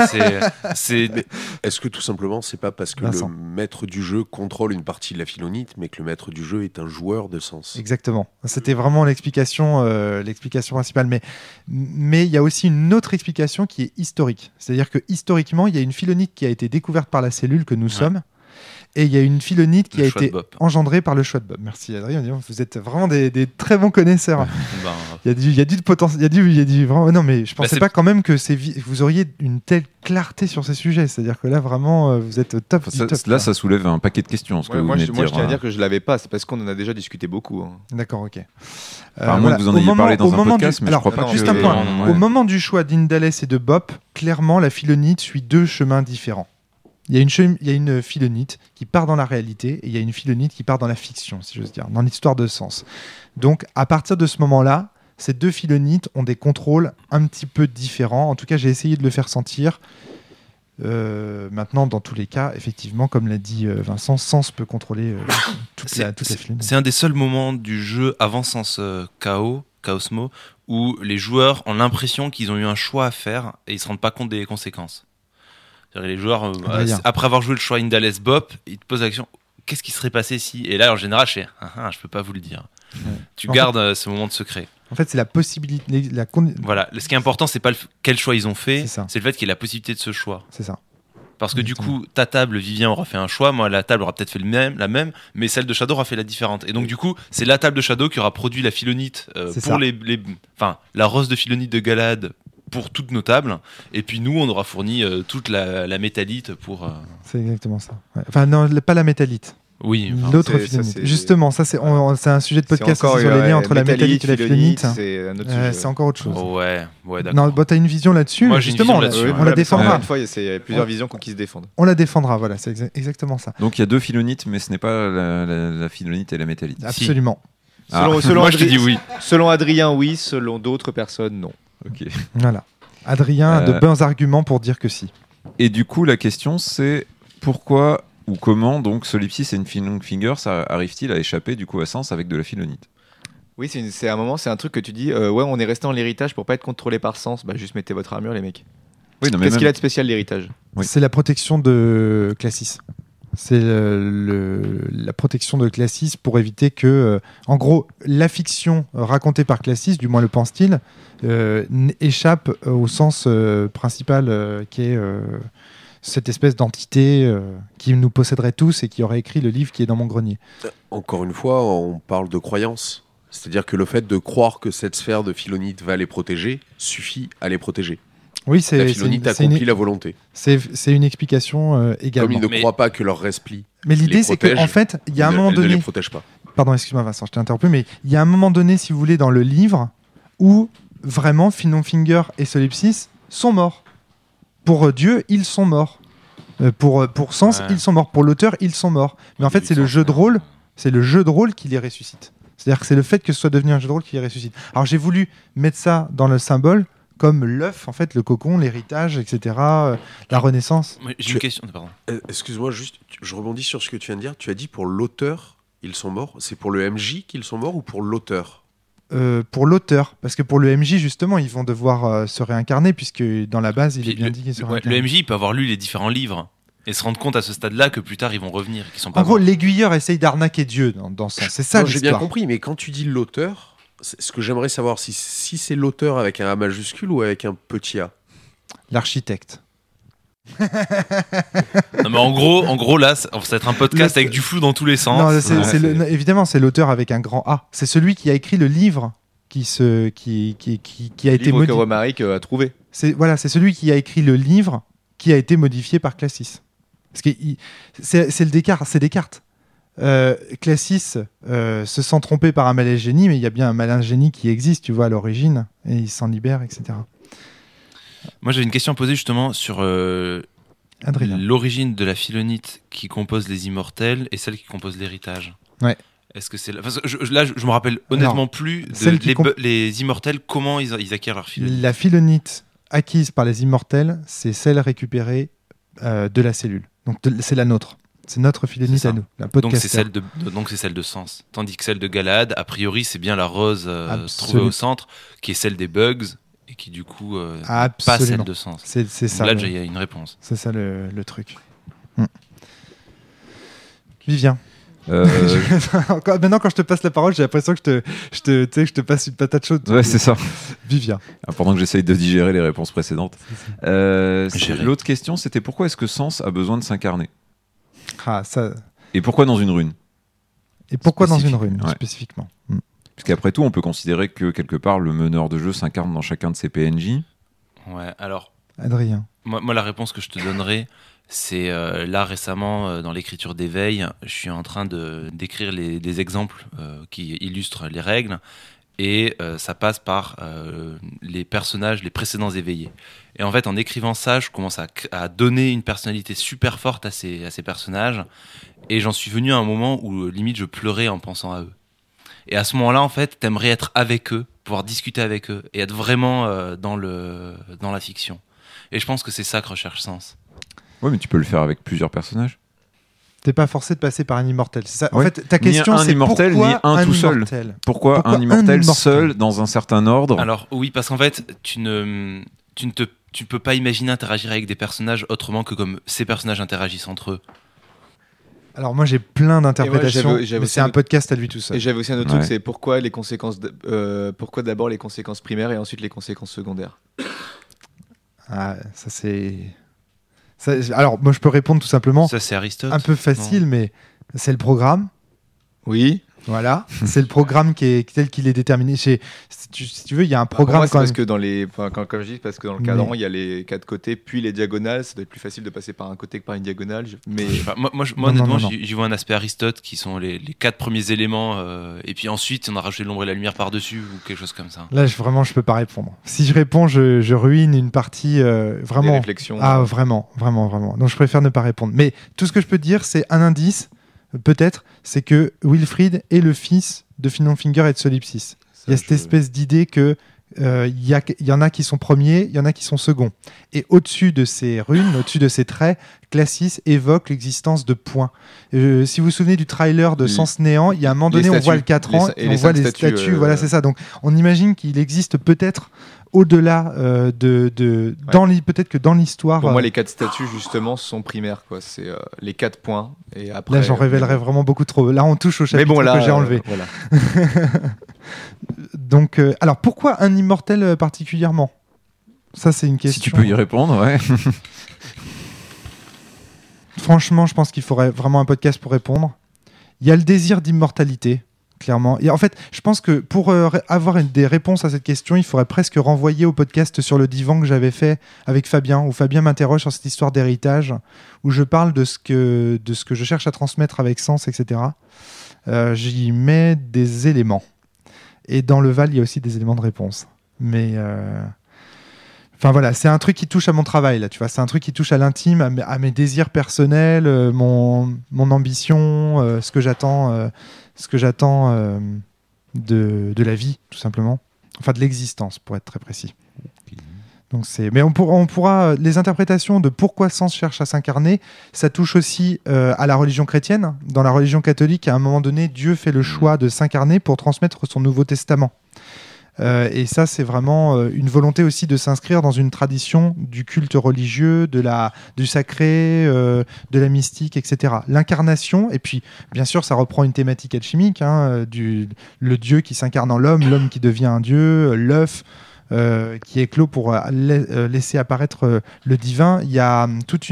Est-ce que tout simplement c'est pas parce que le maître du jeu contrôle une partie de la philonite, mais que le maître du jeu est un joueur de Sens ? Exactement. C'était vraiment l'explication principale. Mais il y a aussi une autre explication qui est historique. C'est-à-dire que historiquement, il y a une philonite qui a été découverte par la cellule que nous sommes. Et il y a une philonite qui a été engendrée par le choix de Bob. Merci Adrien, vous êtes vraiment des très bons connaisseurs. Il y a du potentiel, il y a du vraiment. Non, mais je pensais pas quand même que vous auriez une telle clarté sur ces sujets. C'est-à-dire que là vraiment vous êtes top. Là, ça soulève un paquet de questions. Moi, je tiens à dire que je l'avais pas. C'est parce qu'on en a déjà discuté beaucoup. D'accord, ok. À moins que vous en ayez parlé dans un podcast, mais je crois pas. Juste un point. Au moment du choix d'Indales et de Bob, clairement la philonite suit deux chemins différents. Il y a une philonite qui part dans la réalité et il y a une philonite qui part dans la fiction, si j'ose dire, dans l'histoire de Sens. Donc, à partir de ce moment-là, ces deux philonites ont des contrôles un petit peu différents. En tout cas, j'ai essayé de le faire sentir. Maintenant, dans tous les cas, effectivement, comme l'a dit Vincent, Sens peut contrôler toute la philonite. C'est un des seuls moments du jeu avant Sens Chaosmo, où les joueurs ont l'impression qu'ils ont eu un choix à faire et ils ne se rendent pas compte des conséquences. Les joueurs, après avoir joué le choix Indales Bop, ils te posent la question, qu'est-ce qui serait passé si... Et là, en général, je peux pas vous le dire. Tu gardes ce moment de secret. En fait, c'est la possibilité... Voilà, ce qui est important, c'est pas quel choix ils ont fait, c'est le fait qu'il y ait la possibilité de ce choix. C'est ça. Parce que du coup, ta table, Vivien aura fait un choix, moi, la table aura peut-être fait la même, mais celle de Shadow aura fait la différente. Et donc, du coup, c'est la table de Shadow qui aura produit la philonite pour la rose de philonite de Galad pour toutes nos tables, et puis nous on aura fourni toute la métallite pour... C'est exactement ça. Ouais. Enfin non, pas la métallite. Oui. L'autre philonite. Justement, ça c'est un sujet de podcast sur les liens entre la métallite et la philonite. C'est encore autre chose. Ouais, d'accord. Non, t'as une vision là-dessus. Moi, justement, on la défendra. Une fois, il y a plusieurs visions qui se défendent. On la défendra, voilà, c'est exactement ça. Donc il y a deux philonites, mais ce n'est pas la philonite et la métallite. Absolument. Selon moi je te dis oui. Selon Adrien, oui. Selon d'autres personnes, non. Ok. Voilà. Adrien a de bons arguments pour dire que si. Et du coup, la question, c'est pourquoi ou comment donc Solipsis et Finger arrivent-ils à échapper du coup à Sens avec de la philonite? Oui, c'est un moment, c'est un truc que tu dis, ouais, on est resté en l'héritage pour pas être contrôlé par Sens. Bah, juste mettez votre armure, les mecs. Oui, Qu'est-ce qu'il a de spécial, l'héritage? C'est la protection de Classis. C'est la protection de Classis pour éviter que, en gros, la fiction racontée par Classis, du moins le pense-t-il, échappe au sens principal qui est cette espèce d'entité qui nous posséderait tous et qui aurait écrit le livre qui est dans mon grenier. Encore une fois, on parle de croyance. C'est-à-dire que le fait de croire que cette sphère de philonite va les protéger suffit à les protéger. Oui, la philonite accomplit la volonté. C'est une explication également. Comme ils ne croient pas que leur respli. Mais l'idée, c'est qu'en fait, il y a un moment donné. Ne les protège pas. Pardon, excuse-moi Vincent, je t'ai interrompu, mais il y a un moment donné, si vous voulez, dans le livre, où vraiment Finger et Solipsis sont morts. Pour Dieu, ils sont morts. Pour Sens, ils sont morts. Pour l'auteur, ils sont morts. Mais en fait, c'est le jeu de rôle qui les ressuscite. C'est-à-dire que c'est le fait que ce soit devenu un jeu de rôle qui les ressuscite. Alors j'ai voulu mettre ça dans le symbole comme l'œuf, en fait, le cocon, l'héritage, etc., la renaissance. J'ai une question, pardon. Excuse-moi, juste, je rebondis sur ce que tu viens de dire. Tu as dit pour l'auteur, ils sont morts. C'est pour le MJ qu'ils sont morts ou pour l'auteur? Pour l'auteur, parce que pour le MJ, justement, ils vont devoir se réincarner, puisque dans la base, il est bien dit qu'ils se réincarnent. Le MJ, il peut avoir lu les différents livres et se rendre compte à ce stade-là que plus tard, ils vont revenir. Qu'ils sont pas en gros, l'aiguilleur essaye d'arnaquer Dieu dans ce sens. C'est ça, j'ai bien compris, mais quand tu dis l'auteur, ce que j'aimerais savoir, si c'est l'auteur avec un A majuscule ou avec un petit A? L'architecte. Non, mais en gros là, ça va être un podcast avec du flou dans tous les sens. Non, évidemment, c'est l'auteur avec un grand A. C'est celui qui a écrit le livre qui a été modifié. Que Romaric a trouvé. C'est celui qui a écrit le livre qui a été modifié par Classis. Parce que c'est Descartes. Classis se sent trompé par un malin génie, mais il y a bien un malin génie qui existe, tu vois, à l'origine, et il s'en libère, etc. Moi, j'ai une question à poser justement sur l'origine de la philonite qui compose les immortels et celle qui compose l'héritage. Ouais. Est-ce que c'est je me rappelle honnêtement plus les immortels, comment ils acquièrent leur philonite. La philonite acquise par les immortels, c'est celle récupérée de la cellule. Donc c'est la nôtre. C'est notre philonite à nous. Donc c'est celle de Sens. Tandis que celle de Galahad, a priori, c'est bien la rose trouvée au centre, qui est celle des bugs et qui du coup pas celle de Sens. C'est ça. Là, il y a une réponse. C'est ça le truc. Vivien. Maintenant, quand je te passe la parole, j'ai l'impression que je te passe une patate chaude. Ouais, c'est ça. Vivien. Pendant que j'essaye de digérer les réponses précédentes. L'autre question, c'était pourquoi est-ce que Sens a besoin de s'incarner? Et pourquoi dans une rune? Spécifiquement? Parce qu'après tout, on peut considérer que quelque part, le meneur de jeu s'incarne dans chacun de ses PNJ. Ouais, alors... Adrien. Moi, la réponse que je te donnerai, c'est là récemment, dans l'écriture d'éveil, je suis en train d'écrire des exemples qui illustrent les règles. Et ça passe par les personnages, les précédents éveillés. Et en fait, en écrivant ça, je commence à donner une personnalité super forte à ces personnages. Et j'en suis venu à un moment où, limite, je pleurais en pensant à eux. Et à ce moment-là, en fait, t'aimerais être avec eux, pouvoir discuter avec eux, et être vraiment dans la fiction. Et je pense que c'est ça que recherche Sens. Ouais, mais tu peux le faire avec plusieurs personnages. T'es pas forcé de passer par un immortel. C'est ça. Ouais. En fait, ta question, c'est immortel, pourquoi un tout seul. Pourquoi un immortel seul dans un certain ordre? Alors oui, parce qu'en fait, tu peux pas imaginer interagir avec des personnages autrement que comme ces personnages interagissent entre eux. Alors moi j'ai plein d'interprétations, mais c'est un podcast à lui tout seul. Et j'avais aussi un autre truc, c'est pourquoi pourquoi d'abord les conséquences primaires et ensuite les conséquences secondaires. Ah, ça c'est... Alors moi je peux répondre tout simplement. Ça c'est Aristote. Un peu facile, mais c'est le programme. Oui. Voilà, c'est le programme tel qu'il est déterminé. Si tu veux, il y a un programme. Moi, parce que dans comme je dis, parce que dans le cadran, il y a les 4 côtés, puis les diagonales. Ça doit être plus facile de passer par un côté que par une diagonale. Mais moi honnêtement, j'y vois un aspect Aristote qui sont les 4 premiers éléments, et puis ensuite on a rajouté l'ombre et la lumière par-dessus ou quelque chose comme ça. Là, vraiment, je peux pas répondre. Si je réponds, je ruine une partie vraiment. Des réflexions. Ah, vraiment. Donc je préfère ne pas répondre. Mais tout ce que je peux te dire, c'est un indice. Peut-être, c'est que Wilfried est le fils de Finger et de Solipsis. Il y a cette espèce d'idée que y en a qui sont premiers, il y en a qui sont seconds. Et au-dessus de ces runes, au-dessus de ces traits, Classis évoque l'existence de points. Si vous vous souvenez du trailer de Sens Néant, il y a un moment donné, on voit le 4 ans et on voit les statues. Voilà, c'est ça. Donc on imagine qu'il existe peut-être au-delà peut-être que dans l'histoire. Pour moi, les 4 statues justement sont primaires, quoi. C'est les 4 points. Et après, là, j'en révélerai vraiment beaucoup trop. Là, on touche au chapitre que j'ai enlevé. Voilà. Donc, alors pourquoi un immortel particulièrement ? Ça, c'est une question. Si tu peux y répondre, ouais. Franchement, je pense qu'il faudrait vraiment un podcast pour répondre. Il y a le désir d'immortalité, clairement. Et en fait, je pense que pour avoir des réponses à cette question, il faudrait presque renvoyer au podcast sur le divan que j'avais fait avec Fabien, où Fabien m'interroge sur cette histoire d'héritage, où je parle de ce que je cherche à transmettre avec Sens, etc. J'y mets des éléments. Et dans le Val, il y a aussi des éléments de réponse. Mais... Enfin voilà, c'est un truc qui touche à mon travail, là, tu vois. C'est un truc qui touche à l'intime, à mes désirs personnels, mon ambition, ce que j'attends de la vie, tout simplement. Enfin, de l'existence, pour être très précis. Donc mais on pourra les interprétations de pourquoi Sens cherche à s'incarner, ça touche aussi à la religion chrétienne. Dans la religion catholique, à un moment donné, Dieu fait le choix de s'incarner pour transmettre son Nouveau Testament. Et ça, c'est vraiment une volonté aussi de s'inscrire dans une tradition du culte religieux, du sacré, de la mystique, etc. L'incarnation, et puis bien sûr, ça reprend une thématique alchimique, le Dieu qui s'incarne en l'homme qui devient un Dieu, l'œuf qui est clos pour laisser apparaître le divin. Il y a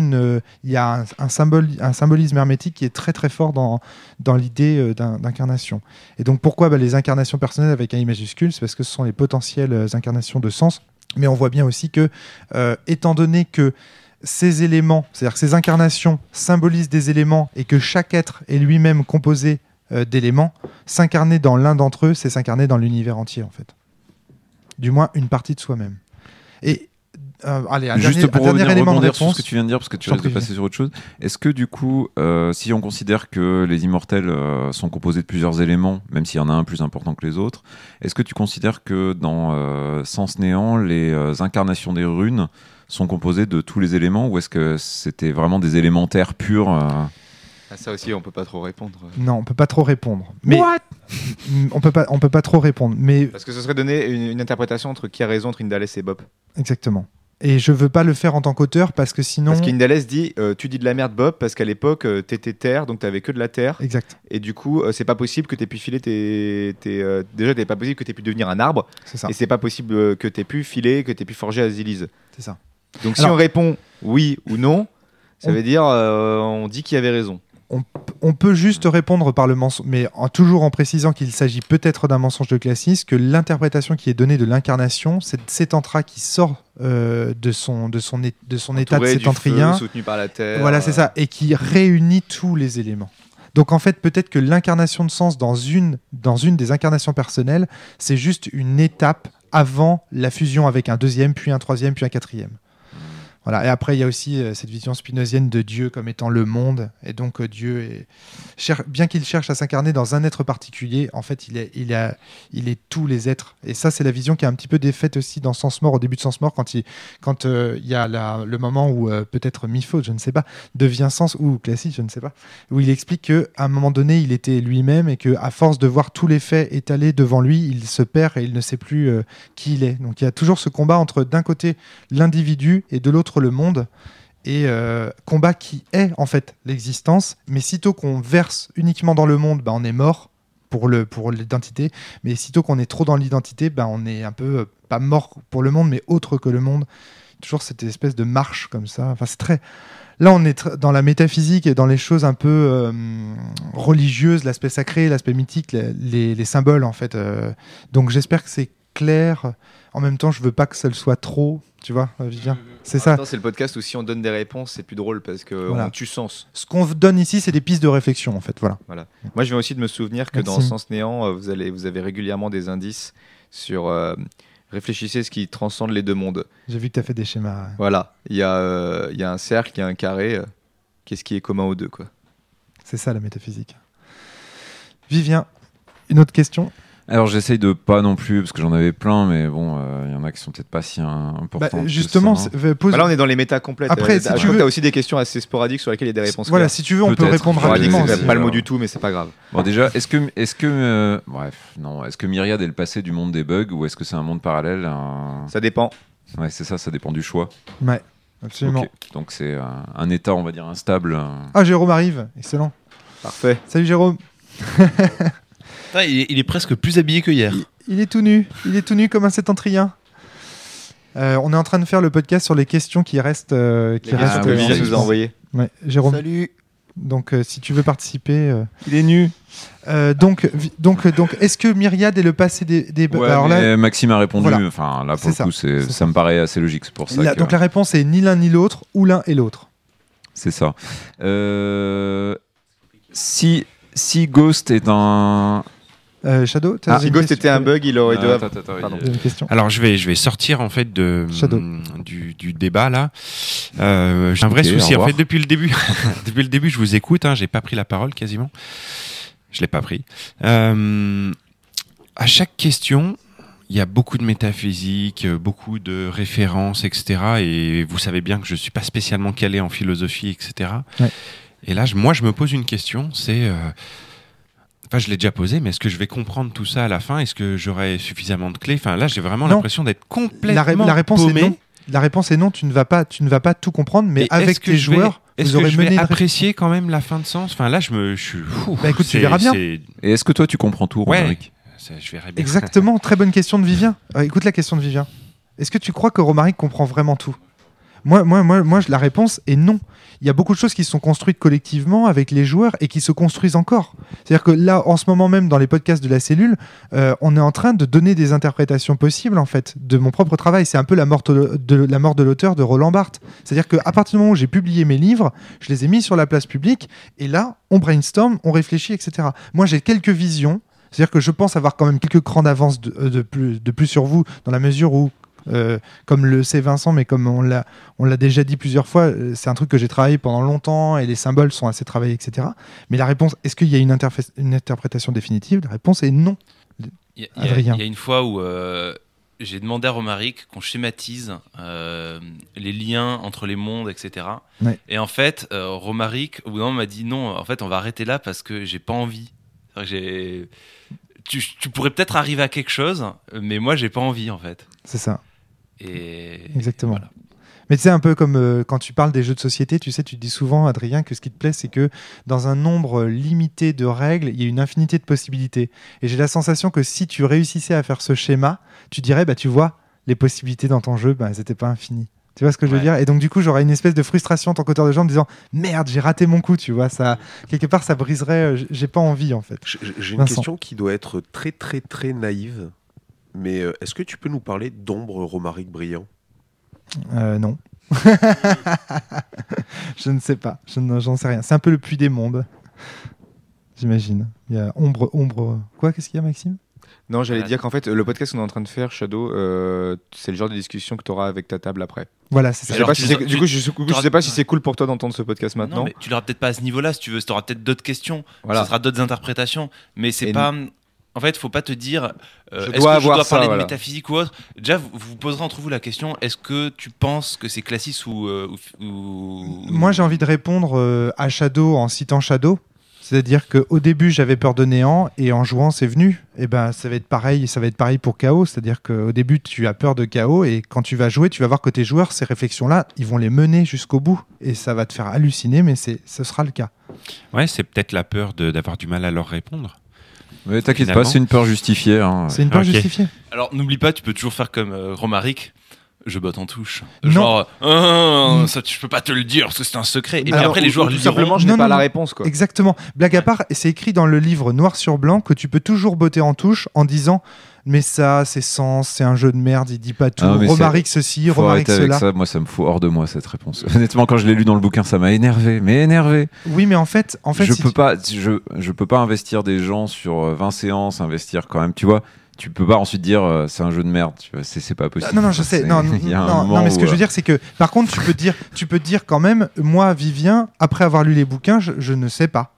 un symbolisme hermétique qui est très très fort dans l'idée d'incarnation. Et donc pourquoi les incarnations personnelles avec un I majuscule, c'est parce que ce sont les potentielles incarnations de Sens. Mais on voit bien aussi que, étant donné que ces éléments, c'est-à-dire que ces incarnations symbolisent des éléments et que chaque être est lui-même composé d'éléments, s'incarner dans l'un d'entre eux, c'est s'incarner dans l'univers entier en fait. Du moins une partie de soi-même. Et juste pour rebondir sur ce que tu viens de dire, parce que tu risques de passer sur autre chose, est-ce que du coup, si on considère que les immortels sont composés de plusieurs éléments, même s'il y en a un plus important que les autres, est-ce que tu considères que dans Sens Néant, les incarnations des runes sont composées de tous les éléments, ou est-ce que c'était vraiment des élémentaires purs Ça aussi, on peut pas trop répondre. Non, on peut pas trop répondre. Mais on peut pas trop répondre. Mais parce que ce serait donner une interprétation entre qui a raison entre Indales et Bob. Exactement. Et je veux pas le faire en tant qu'auteur parce que sinon. Parce qu'Indales dit tu dis de la merde, Bob, parce qu'à l'époque t'étais terre, donc t'avais que de la terre. Exact. Et du coup, c'est pas possible que t'aies pu filer déjà, t'es pas possible que t'aies pu devenir un arbre. C'est ça. Et c'est pas possible que t'aies pu filer, que t'aies pu forger Azilise. C'est ça. Donc si on répond oui ou non, ça veut dire on dit qu'il avait raison. On peut juste répondre par le mensonge, mais toujours en précisant qu'il s'agit peut-être d'un mensonge de Classis, que l'interprétation qui est donnée de l'incarnation, c'est Sétantra qui sort de son état de sétentrien, soutenu par la terre. Voilà, c'est ça, et qui réunit tous les éléments. Donc en fait, peut-être que l'incarnation de Sens dans une des incarnations personnelles, c'est juste une étape avant la fusion avec un deuxième, puis un troisième, puis un quatrième. Voilà. Et après, il y a aussi cette vision spinozienne de Dieu comme étant le monde. Et donc, Dieu, bien qu'il cherche à s'incarner dans un être particulier, en fait, il est tous les êtres. Et ça, c'est la vision qui est un petit peu défaite aussi dans Sens Mort, au début de Sens Mort, quand il y a le moment où peut-être Mifaute, je ne sais pas, devient Sens, ou Classis, je ne sais pas, où il explique qu'à un moment donné, il était lui-même et qu'à force de voir tous les faits étalés devant lui, il se perd et il ne sait plus qui il est. Donc, il y a toujours ce combat entre, d'un côté, l'individu et de l'autre, le monde, et combat qui est en fait l'existence, mais sitôt qu'on verse uniquement dans le monde, on est mort pour l'identité, mais sitôt qu'on est trop dans l'identité, on est un peu pas mort pour le monde, mais autre que le monde. Toujours cette espèce de marche comme ça. Enfin, c'est très... Là, on est dans la métaphysique et dans les choses un peu religieuses, l'aspect sacré, l'aspect mythique, les symboles en fait. Donc j'espère que c'est clair. En même temps, je veux pas que ça le soit trop, tu vois, Vivien. C'est ça. C'est le podcast où si on donne des réponses, c'est plus drôle parce que on tue Sens. Ce qu'on donne ici, c'est des pistes de réflexion, en fait. Voilà. Moi, je viens aussi de me souvenir que dans Sens Néant, vous avez régulièrement des indices sur réfléchissez ce qui transcende les deux mondes. J'ai vu que tu as fait des schémas. Voilà. Il y a un cercle, il y a un carré. Qu'est-ce qui est commun aux deux, quoi. C'est ça la métaphysique. Vivien, une autre question. Alors j'essaye de pas non plus, parce que j'en avais plein, mais bon, il y en a qui sont peut-être pas si importants. Justement, là on est dans les méta complètes. Après, si tu as aussi des questions assez sporadiques sur lesquelles il y a des réponses. Voilà, si tu veux, on peut répondre rapidement. C'est pas le mot du tout, mais c'est pas grave. Bon, déjà, est-ce que Myriad est le passé du monde des bugs ou est-ce que c'est un monde parallèle Ça dépend. Ouais, c'est ça dépend du choix. Ouais, absolument. Okay. Donc c'est un état, on va dire, instable. Ah, Jérôme arrive, excellent. Parfait. Salut Jérôme. Il est presque plus habillé que hier. Il est tout nu comme un septentrien. On est en train de faire le podcast sur les questions qui restent. Vivien nous a envoyé. Ouais, Jérôme. Salut. Donc, si tu veux participer, il est nu. Donc, est-ce que Myriad est le passé des bugs? Alors là, Maxime a répondu. Voilà. Enfin, là pour le coup, ça me paraît assez logique. C'est pour ça. Donc la réponse est ni l'un ni l'autre, ou l'un et l'autre. C'est ça. Si Ghost est un Shadow, si Ghost était un bug, il aurait deux. Une question. Alors je vais sortir en fait du débat là. J'ai un vrai souci en fait depuis le début. Depuis le début, je vous écoute. J'ai pas pris la parole quasiment. Je l'ai pas pris. À chaque question, il y a beaucoup de métaphysique, beaucoup de références, etc. Et vous savez bien que je suis pas spécialement calé en philosophie, etc. Ouais. Et là, moi, je me pose une question, c'est... Enfin, je l'ai déjà posée, mais est-ce que je vais comprendre tout ça à la fin? Est-ce que j'aurai suffisamment de clés? Enfin, là, j'ai vraiment l'impression d'être complètement la réponse paumé. Est non. La réponse est non, tu ne vas pas tout comprendre, mais avec tes joueurs, vous aurez mené... Est-ce que je vais apprécier quand même la fin de sens? Enfin, là, je suis... écoute, tu verras bien. Et est-ce que toi, tu comprends tout, Romaric? Je verrai bien. Exactement, très bonne question de Vivien. Écoute la question de Vivien. Est-ce que tu crois que Romaric comprend vraiment tout? Moi, la réponse est non. Il y a beaucoup de choses qui se sont construites collectivement avec les joueurs et qui se construisent encore. C'est-à-dire que là, en ce moment même, dans les podcasts de la cellule, on est en train de donner des interprétations possibles, en fait, de mon propre travail. C'est un peu la mort de l'auteur de Roland Barthes. C'est-à-dire qu'à partir du moment où j'ai publié mes livres, je les ai mis sur la place publique et là, on brainstorm, on réfléchit, etc. Moi, j'ai quelques visions. C'est-à-dire que je pense avoir quand même quelques crans d'avance de plus sur vous, dans la mesure où, comme le sait Vincent, mais comme on l'a déjà dit plusieurs fois, c'est un truc que j'ai travaillé pendant longtemps et les symboles sont assez travaillés, etc. Mais la réponse, est-ce qu'il y a une interprétation définitive? La réponse est non. Il y a une fois où j'ai demandé à Romaric qu'on schématise les liens entre les mondes, etc. Ouais. Et en fait, Romaric, au bout d'un moment, m'a dit non, en fait, on va arrêter là parce que j'ai pas envie. Tu pourrais peut-être arriver à quelque chose, mais moi, j'ai pas envie, en fait. C'est ça. Exactement. Voilà. Mais tu sais, un peu comme quand tu parles des jeux de société, tu sais, tu te dis souvent, Adrien, que ce qui te plaît, c'est que dans un nombre limité de règles, il y a une infinité de possibilités. Et j'ai la sensation que si tu réussissais à faire ce schéma, tu dirais, tu vois, les possibilités dans ton jeu, elles n'étaient pas infinies. Tu vois ce que je veux dire? Et donc, du coup, j'aurais une espèce de frustration en tant qu'auteur de jeu en me disant merde, j'ai raté mon coup, tu vois. Ça, quelque part, ça briserait. J'ai pas envie, en fait. J'ai une question qui doit être très, très, très naïve. Mais est-ce que tu peux nous parler d'Ombre Romaric Brillant? Non. Je ne sais pas. J'en sais rien. C'est un peu le puits des mondes. J'imagine. Il y a Ombre. Quoi? Qu'est-ce qu'il y a, Maxime? Non, j'allais dire qu'en fait, le podcast qu'on est en train de faire, Shadow, c'est le genre de discussion que tu auras avec ta table après. Voilà, c'est ça. Je sais pas si c'est cool pour toi d'entendre ce podcast maintenant. Non, mais tu l'auras peut-être pas à ce niveau-là, si tu veux. Tu auras peut-être d'autres questions, ce sera d'autres interprétations. Mais c'est pas... En fait, il ne faut pas te dire est-ce que je dois parler de métaphysique ou autre. Déjà, vous poserez entre vous la question est-ce que tu penses que c'est classiste ou... Moi, j'ai envie de répondre à Shadow en citant Shadow. C'est-à-dire qu'au début, j'avais peur de néant et en jouant, c'est venu. Et ça va être pareil pour Chaos. C'est-à-dire qu'au début, tu as peur de Chaos et quand tu vas jouer, tu vas voir que tes joueurs, ces réflexions-là, ils vont les mener jusqu'au bout. Et ça va te faire halluciner, mais ce sera le cas. Ouais, c'est peut-être la peur d'avoir du mal à leur répondre. Mais t'inquiète pas, c'est une peur justifiée. C'est une peur justifiée. Alors, n'oublie pas, tu peux toujours faire comme Romaric. Je botte en touche. Non. Genre, ça, je peux pas te le dire parce que c'est un secret. Et puis après, les joueurs tout simplement, je n'ai pas la réponse, quoi. Exactement. Blague à part, c'est écrit dans le livre noir sur blanc que tu peux toujours botter en touche en disant mais ça, c'est Sens, c'est un jeu de merde, il dit pas tout. Romaric ceci, Romaric cela. Ça, moi, ça me fout hors de moi cette réponse. Honnêtement, quand je l'ai lu dans le bouquin, ça m'a énervé. Oui, mais en fait, je peux pas investir des gens sur 20 séances, investir quand même, tu vois. Tu peux pas ensuite dire c'est un jeu de merde, tu vois, c'est pas possible. Non, je sais. Non, mais ce que je veux dire, c'est que par contre, tu peux dire quand même, moi, Vivien, après avoir lu les bouquins, je ne sais pas.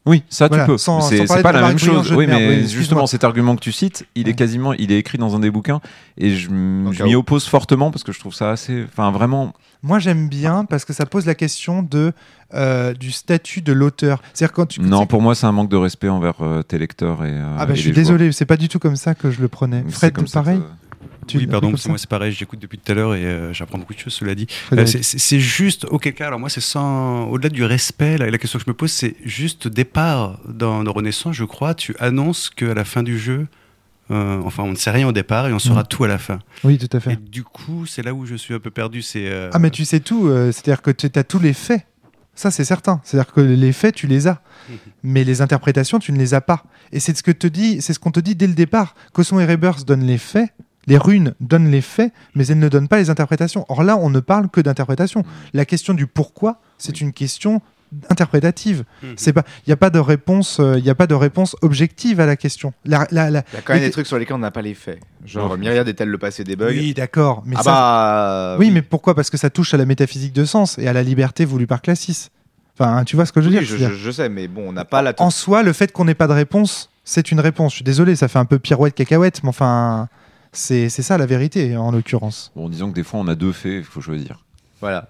Oui, ça tu peux. C'est pas la même chose. Oui, mais justement, cet argument que tu cites, il est écrit dans un des bouquins et je m'y oppose fortement parce que je trouve ça assez, vraiment. Moi, j'aime bien parce que ça pose la question du statut de l'auteur. C'est-à-dire quand pour moi, c'est un manque de respect envers tes lecteurs et. Je suis désolé, c'est pas du tout comme ça que je le prenais. Fred, pareil. Oui, pardon, moi c'est pareil, j'écoute depuis tout à l'heure et j'apprends beaucoup de choses, cela dit. C'est juste, auquel cas, alors moi c'est au-delà du respect, la question que je me pose, c'est juste au départ dans Renaissance, je crois, tu annonces qu'à la fin du jeu, on ne sait rien au départ et on saura tout à la fin. Oui, tout à fait. Et du coup, c'est là où je suis un peu perdu. Ah, mais tu sais tout, c'est-à-dire que tu as tous les faits. Ça, c'est certain. C'est-à-dire que les faits, tu les as. Mais les interprétations, tu ne les as pas. Et c'est ce qu'on te dit dès le départ. Cosmo et Rebirth donnent les faits. Les runes donnent les faits, mais elles ne donnent pas les interprétations. Or là, on ne parle que d'interprétation. La question du pourquoi, c'est une question interprétative. Il n'y a pas de réponse, objective à la question. Il y a quand même des trucs sur lesquels on n'a pas les faits. Genre Myriad est-elle le passé des bugs ? Oui, d'accord. Mais oui, mais pourquoi ? Parce que ça touche à la métaphysique de sens et à la liberté voulue par Classis. Enfin, tu vois ce que je veux dire ? Je sais, mais bon, on n'a pas la. En soi, le fait qu'on n'ait pas de réponse, c'est une réponse. Je suis désolé, ça fait un peu pirouette cacahuète, mais enfin. C'est ça la vérité en l'occurrence. Bon, disons que des fois on a deux faits, il faut choisir. Voilà,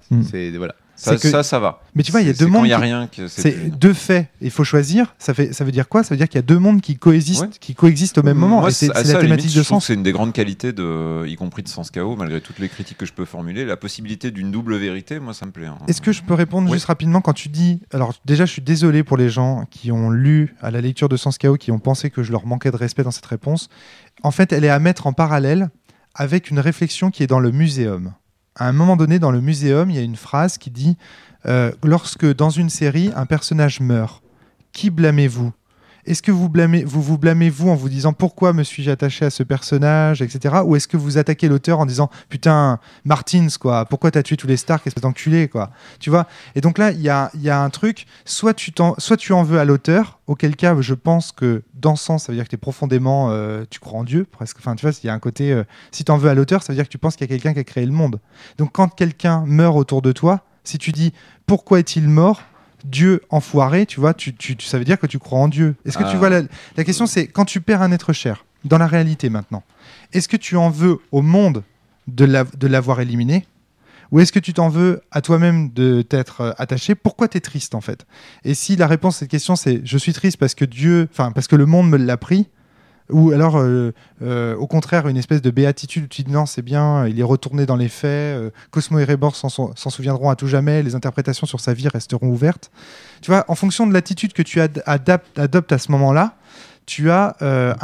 ça va. Mais tu vois, il y a deux mondes. Il y a rien que c'est deux faits, il faut choisir. Ça veut dire quoi ? Ça veut dire qu'il y a deux mondes qui coexistent au même moment. Moi, et c'est la thématique de sens. C'est une des grandes qualités y compris de Sens Chaos, malgré toutes les critiques que je peux formuler, la possibilité d'une double vérité. Moi, ça me plaît. Est-ce que je peux répondre juste rapidement quand tu dis ? Alors déjà, je suis désolé pour les gens qui ont lu à la lecture de Sens Chaos, qui ont pensé que je leur manquais de respect dans cette réponse. En fait, elle est à mettre en parallèle avec une réflexion qui est dans le muséum. À un moment donné, dans le muséum, il y a une phrase qui dit lorsque dans une série, un personnage meurt, qui blâmez-vous ? Est-ce que vous blâmez-vous en vous disant pourquoi me suis-je attaché à ce personnage, etc. Ou est-ce que vous attaquez l'auteur en disant putain, Martins, quoi, pourquoi t'as tué tous les Stark, espèce d'enculé, quoi. Tu vois ? Et donc là, il y a un truc, soit tu en veux à l'auteur, auquel cas je pense que dans ce sens, ça veut dire que t'es profondément, tu crois en Dieu, presque. Enfin, tu vois, il y a un côté, si t'en veux à l'auteur, ça veut dire que tu penses qu'il y a quelqu'un qui a créé le monde. Donc quand quelqu'un meurt autour de toi, si tu dis pourquoi est-il mort ? Dieu enfoiré, tu vois, ça veut dire que tu crois en Dieu. Est-ce que tu vois la question, c'est quand tu perds un être cher, dans la réalité maintenant, est-ce que tu en veux au monde de l'avoir éliminé, ou est-ce que tu t'en veux à toi-même de t'être attaché ? Pourquoi t'es triste en fait ? Et si la réponse à cette question c'est je suis triste parce que parce que le monde me l'a pris, ou alors au contraire une espèce de béatitude où tu dis non c'est bien, il est retourné dans les faits, Cosmo et Rebirth s'en souviendront à tout jamais, les interprétations sur sa vie resteront ouvertes. Tu vois, en fonction de l'attitude que tu adoptes à ce moment-là, tu as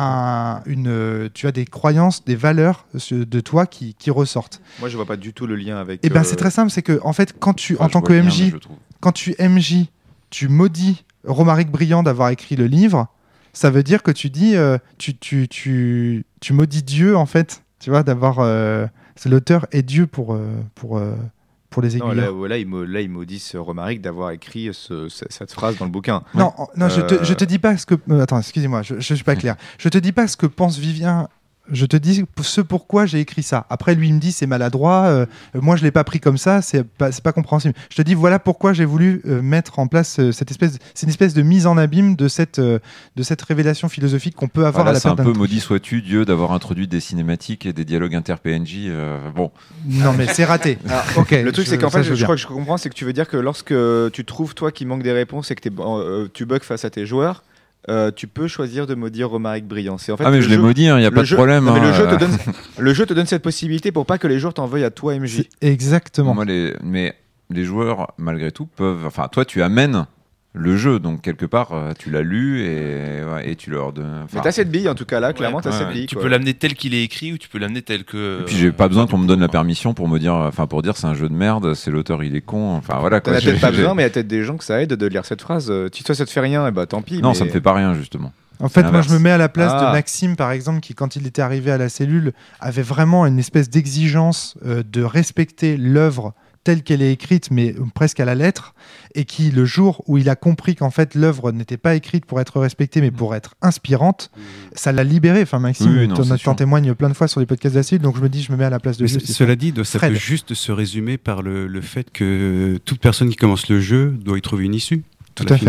des croyances, des valeurs de toi qui ressortent. Moi je vois pas du tout le lien avec. Et c'est très simple, c'est que en fait quand tu en tant que MJ, quand tu MJ, tu maudis Romaric Briand d'avoir écrit le livre. Ça veut dire que tu dis, tu maudis Dieu en fait, tu vois, d'avoir c'est l'auteur et Dieu pour les aiguilleurs. Là, ils maudissent Romaric d'avoir écrit cette phrase dans le bouquin. Non, je te dis pas ce que. Attends, excusez-moi, je suis pas clair. Je te dis pas ce que pense Vivien. Je te dis ce pourquoi j'ai écrit ça. Après, lui, il me dit c'est maladroit. Moi, je l'ai pas pris comme ça. C'est pas compréhensible. Je te dis voilà pourquoi j'ai voulu mettre en place c'est une espèce de mise en abîme de cette révélation philosophique qu'on peut avoir à la perte d'un. C'est un peu maudit sois-tu Dieu d'avoir introduit des cinématiques et des dialogues inter-PNJ. Bon. Non, mais c'est raté. Ok. Le truc, c'est qu'en fait, je crois que je comprends, c'est que tu veux dire que lorsque tu trouves toi qui manque des réponses et que tu bugs face à tes joueurs. Tu peux choisir de maudire Romaric Briand. En fait, mais je l'ai maudit, il n'y a pas de problème. Mais le jeu te donne cette possibilité pour pas que les joueurs t'en veuillent à toi, MJ. Exactement. Moi, mais les joueurs, malgré tout, peuvent. Enfin, toi, tu amènes le jeu, donc quelque part, tu l'as lu et tu leur donnes. Mais t'as cette bille, en tout cas, là, clairement, t'as cette bille. Tu peux l'amener tel qu'il est écrit ou tu peux l'amener tel que. Et puis, j'ai pas besoin qu'on me donne la permission pour me dire, pour dire c'est un jeu de merde, c'est l'auteur, il est con. Enfin, voilà. T'en as peut-être pas besoin, mais il y a peut-être des gens que ça aide de lire cette phrase. Si toi, ça te fait rien, et bah tant pis. Non, ça me fait pas rien, justement. En fait, moi, je me mets à la place de Maxime, par exemple, qui, quand il était arrivé à la cellule, avait vraiment une espèce d'exigence de respecter l'œuvre telle qu'elle est écrite, mais presque à la lettre, et qui, le jour où il a compris qu'en fait l'œuvre n'était pas écrite pour être respectée, mais pour être inspirante, ça l'a libéré. Enfin, Maxime, t'en témoignes plein de fois sur les podcasts d'Acide, donc je me mets à la place de lui. Cela dit, ça peut juste se résumer par le fait que toute personne qui commence le jeu doit y trouver une issue. Tout à fait.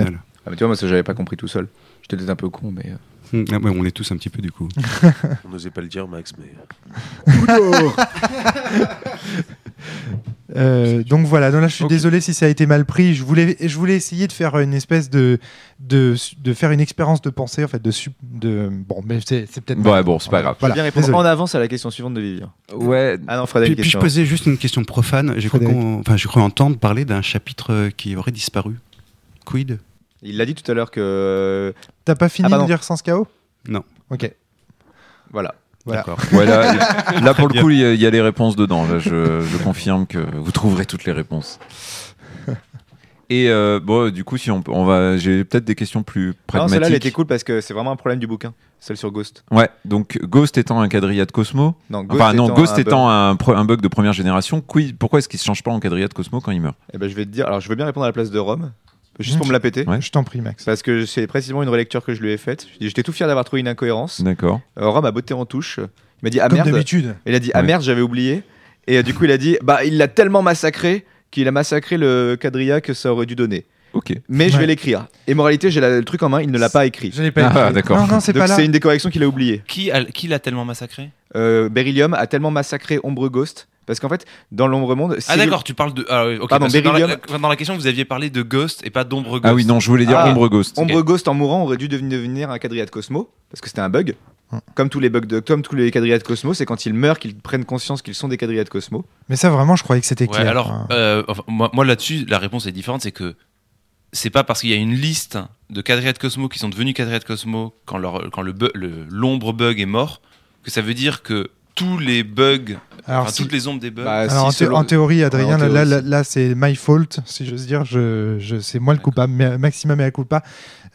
Ah, mais tu vois, moi, ça, j'avais pas compris tout seul. J'étais peut-être un peu con, mais. Ah, ouais, on l'est tous un petit peu du coup. On n'osait pas le dire, Max, mais. Donc voilà, donc là je suis désolé si ça a été mal pris. Je voulais essayer de faire une espèce de faire une expérience de pensée en fait bon, mais c'est peut-être. Ouais, bon, c'est pas grave. Voilà. Je vais bien répondre en avance à la question suivante de Vivien. Ouais. Ah non, Fred. Puis je posais juste une question profane. J'ai cru entendre parler d'un chapitre qui aurait disparu. Quid? Il l'a dit tout à l'heure que. T'as pas fini de lire Sens Chaos? Non. Ok. Voilà. D'accord. Ouais, là pour le coup, il y a les réponses dedans. Là, je confirme que vous trouverez toutes les réponses. Et bon, du coup, si on va, j'ai peut-être des questions plus pragmatiques. Celle-là, elle était cool parce que c'est vraiment un problème du bouquin. Celle sur Ghost. Ouais. Donc Ghost étant un quadrillade Cosmo. Ghost étant un bug de première génération. Pourquoi est-ce qu'il se change pas en quadrillade Cosmo quand il meurt? Eh ben, je vais te dire. Alors, je veux bien répondre à la place de Rome. Juste pour me la péter. Ouais. Je t'en prie, Max. Parce que c'est précisément une relecture que je lui ai faite. J'étais tout fier d'avoir trouvé une incohérence. D'accord. Rome a botté en touche. Il m'a dit Comme merde. d'habitude. Il a dit merde, j'avais oublié. Et du coup, il a dit il l'a tellement massacré qu'il a massacré le quadrilla que ça aurait dû donner. Ok. Mais je vais l'écrire. Et moralité, j'ai le truc en main, il ne l'a pas écrit. Je l'ai pas écrit. D'accord. Non, c'est pas là. C'est une des corrections qu'il a oublié. Qui l'a tellement massacré? Beryllium a tellement massacré Ombre Ghost. Parce qu'en fait, dans l'Ombre Monde. Ah d'accord, tu parles de. Ah, okay, pardon, Beryllium. Dans la question, vous aviez parlé de Ghost et pas d'Ombre Ghost. Ah oui, non, je voulais dire Ombre Ghost. Ombre Ghost en mourant aurait dû devenir un quadrillade Cosmo. Parce que c'était un bug. Comme tous les quadrillades Cosmo, c'est quand ils meurent qu'ils prennent conscience qu'ils sont des quadrillades Cosmo. Mais ça, vraiment, je croyais que c'était clair. Alors, moi là-dessus, la réponse est différente. C'est que c'est pas parce qu'il y a une liste de quadrillades Cosmo qui sont devenus quadrillades Cosmo quand l'ombre bug est mort que ça veut dire que tous les bugs, toutes les ombres des bugs. En théorie, Adrien, là c'est my fault, si j'ose dire. C'est moi le coupable. Maxime mea culpa.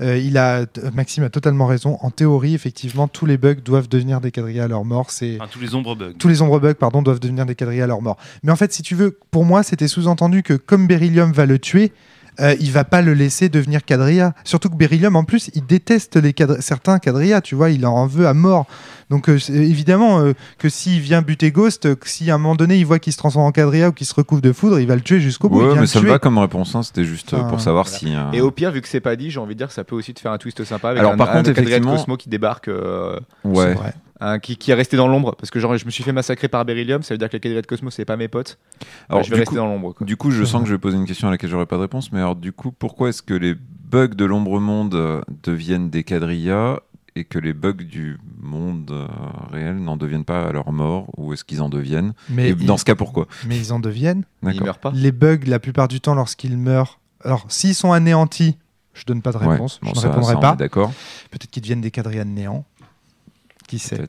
Maxime a totalement raison. En théorie, effectivement, tous les bugs doivent devenir des quadrillas à leur mort. Tous les ombres bugs. Tous les ombres bugs, doivent devenir des quadrillas à leur mort. Mais en fait, si tu veux, pour moi, c'était sous-entendu que comme Beryllium va le tuer, il va pas le laisser devenir quadrilla. Surtout que Beryllium, en plus, il déteste certains quadrillas, tu vois, il en veut à mort. Donc évidemment que s'il vient buter Ghost, si à un moment donné il voit qu'il se transforme en quadrilla ou qu'il se recouvre de foudre, il va le tuer jusqu'au bout. Ouais, mais ça me va comme réponse, hein. C'était juste pour savoir si... Et au pire, vu que c'est pas dit, j'ai envie de dire que ça peut aussi te faire un twist sympa avec par contre, un quadrillade Cosmo qui débarque... ouais. Qui est resté dans l'ombre, parce que genre je me suis fait massacrer par Beryllium, ça veut dire que les quadrillades Cosmo c'est pas mes potes. Alors je vais rester dans l'ombre. Du coup, je sens que je vais poser une question à laquelle j'aurai pas de réponse, mais alors du coup, pourquoi est-ce que les bugs de l'ombre monde deviennent des quadrillas et que les bugs du monde réel n'en deviennent pas à leur mort, ou est-ce qu'ils en deviennent? Et dans ce cas, pourquoi? Mais ils en deviennent. Ils meurent pas. Les bugs, la plupart du temps, lorsqu'ils meurent, alors s'ils sont anéantis, je donne pas de réponse, je ne répondrai pas. D'accord. Peut-être qu'ils deviennent des quadrillas de néant. Qui sait.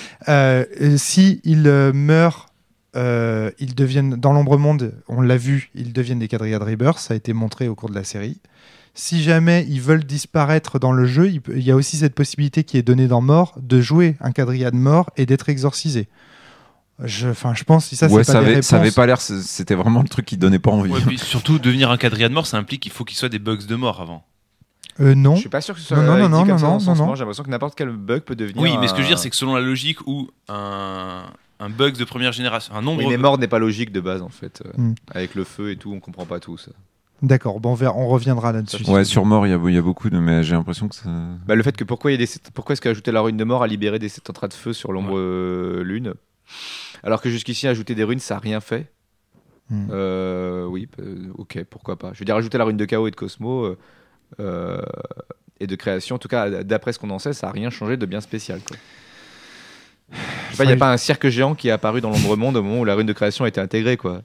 Si ils meurent, ils deviennent dans l'ombre monde. On l'a vu, ils deviennent des quadrillades Rebirth. Ça a été montré au cours de la série. Si jamais ils veulent disparaître dans le jeu, il y a aussi cette possibilité qui est donnée dans Mort de jouer un quadrillade mort et d'être exorcisé. Je pense si ça c'est pas des réponses. Ça avait pas l'air. C'était vraiment le truc qui donnait pas envie. Ouais, puis surtout devenir un quadrillade mort, ça implique qu'il faut qu'il soit des bugs de mort avant. Non. Je suis pas sûr que ce soit non. J'ai l'impression que n'importe quel bug peut devenir. Oui, mais ce que je veux dire, c'est que selon la logique où un bug de première génération, un nombre. Oui, mais mort n'est pas logique de base en fait. Avec le feu et tout, on comprend pas tout ça. D'accord, bon, on reviendra là-dessus. Ouais, sur mort, il y a beaucoup de, mais j'ai l'impression que ça. Le fait que pourquoi est-ce qu'ajouter la rune de mort a libéré des centrales de feu sur l'ombre lune, alors que jusqu'ici ajouter des runes ça a rien fait. Oui, ok, pourquoi pas. Je veux dire ajouter la rune de chaos et de Cosmo. Et de création, en tout cas d'après ce qu'on en sait, ça n'a rien changé de bien spécial. Il n'y a pas un cirque géant qui est apparu dans l'ombre monde au moment où la rune de création a été intégrée, quoi.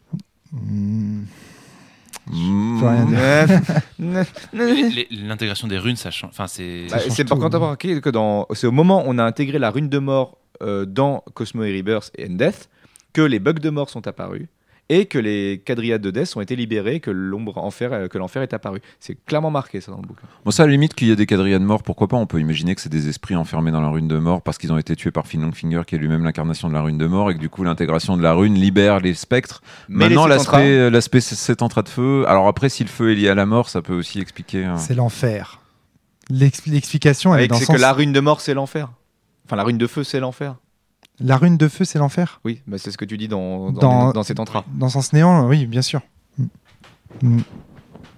L'intégration des runes, ça change. Enfin, c'est par contre remarqué que c'est au moment où on a intégré la rune de mort dans Cosmo et Rebirth et Death que les bugs de mort sont apparus. Et que les quadrillades de Death ont été libérés, que l'enfer est apparu. C'est clairement marqué ça dans le bouquin. Bon, ça à la limite qu'il y ait des quadrillades morts, pourquoi pas? On peut imaginer que c'est des esprits enfermés dans la rune de mort parce qu'ils ont été tués par Fin Longfinger qui est lui-même l'incarnation de la rune de mort et que du coup l'intégration de la rune libère les spectres. Mais maintenant l'aspect Setantra de feu, alors après si le feu est lié à la mort, ça peut aussi expliquer... C'est l'enfer. L'explication elle est dans c'est que la rune de mort c'est l'enfer. Enfin la rune de feu c'est l'enfer. La rune de feu, c'est l'enfer? Oui, c'est ce que tu dis dans ces tantras. Dans Sens Néant, oui, bien sûr.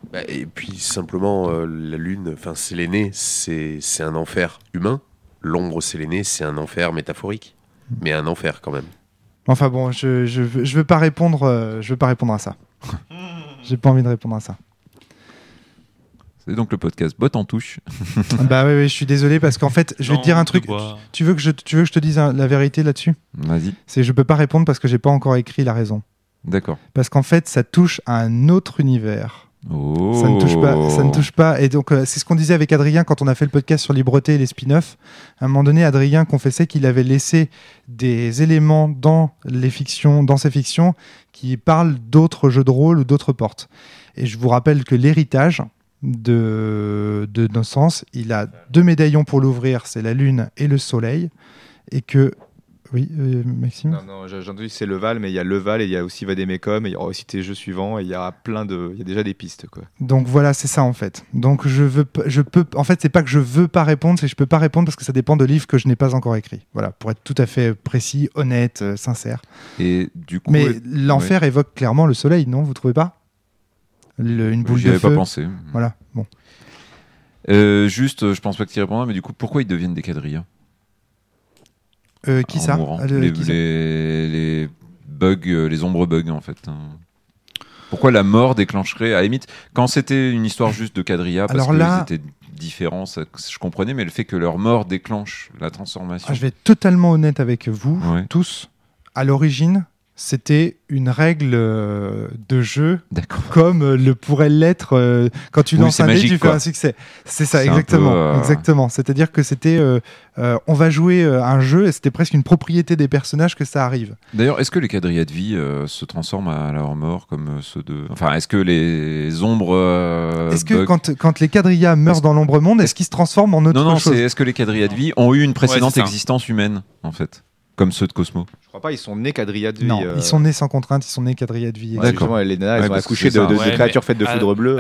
Et puis simplement, la Lune, c'est l'aîné, c'est un enfer humain. L'ombre, c'est l'aîné, c'est un enfer métaphorique. Mais un enfer quand même. Enfin bon, je veux pas répondre à ça. J'ai pas envie de répondre à ça. C'est donc le podcast Botte en touche. Bah oui, je suis désolé parce qu'en fait, je vais te dire un truc. Tu veux que je te dise la vérité là-dessus ? Vas-y. C'est je peux pas répondre parce que j'ai pas encore écrit la raison. D'accord. Parce qu'en fait, ça touche à un autre univers. Oh. Ça ne touche pas. Et donc, c'est ce qu'on disait avec Adrien quand on a fait le podcast sur Libreté et les spin-offs. À un moment donné, Adrien confessait qu'il avait laissé des éléments dans ses fictions qui parlent d'autres jeux de rôle ou d'autres portes. Et je vous rappelle que l'héritage de nos sens, il a 2 médaillons pour l'ouvrir, c'est la lune et le soleil. Et que... Oui, Maxime ? Non, j'ai entendu c'est Leval, mais il y a Leval et il y a aussi Vademecum et il y aura aussi tes jeux suivants et il y a déjà des pistes, quoi. Donc voilà, c'est ça en fait. Donc en fait, c'est pas que je veux pas répondre, c'est que je peux pas répondre parce que ça dépend de livres que je n'ai pas encore écrits. Voilà, pour être tout à fait précis, honnête, sincère. Et du coup, mais l'enfer évoque clairement le soleil, non ? Vous trouvez pas ? Une boule de feu. J'y avais pas pensé. Voilà, bon. Juste, je pense pas que tu y répondras, mais du coup, pourquoi ils deviennent des quadrilles ? Qui ça ? Les bugs, les ombres bugs en fait. Pourquoi la mort déclencherait, à la limite, quand c'était une histoire juste de quadrilla, parce qu'ils étaient différents, ça, je comprenais, mais le fait que leur mort déclenche la transformation. Je vais être totalement honnête avec vous, tous. À l'origine, c'était une règle de jeu, comme le pourrait l'être quand tu lances un dé, tu fais un succès. C'est ça, exactement. C'est-à-dire que c'était, on va jouer un jeu et c'était presque une propriété des personnages que ça arrive. D'ailleurs, est-ce que les quadrillas de vie se transforment à leur mort comme ceux de... Enfin, est-ce que les ombres... est-ce que quand les quadrillas meurent dans l'ombre monde, est-ce qu'ils se transforment en autre chose ? Est-ce que les quadrillas de vie ont eu une précédente existence humaine, en fait ? Comme ceux de Cosmo. Je crois pas, ils sont nés quadrillas de vie. Non, ils sont nés sans contrainte, ils sont nés quadrillas de vie. D'accord. Les nanas, elles ont accouché de créatures faites de foudre bleue.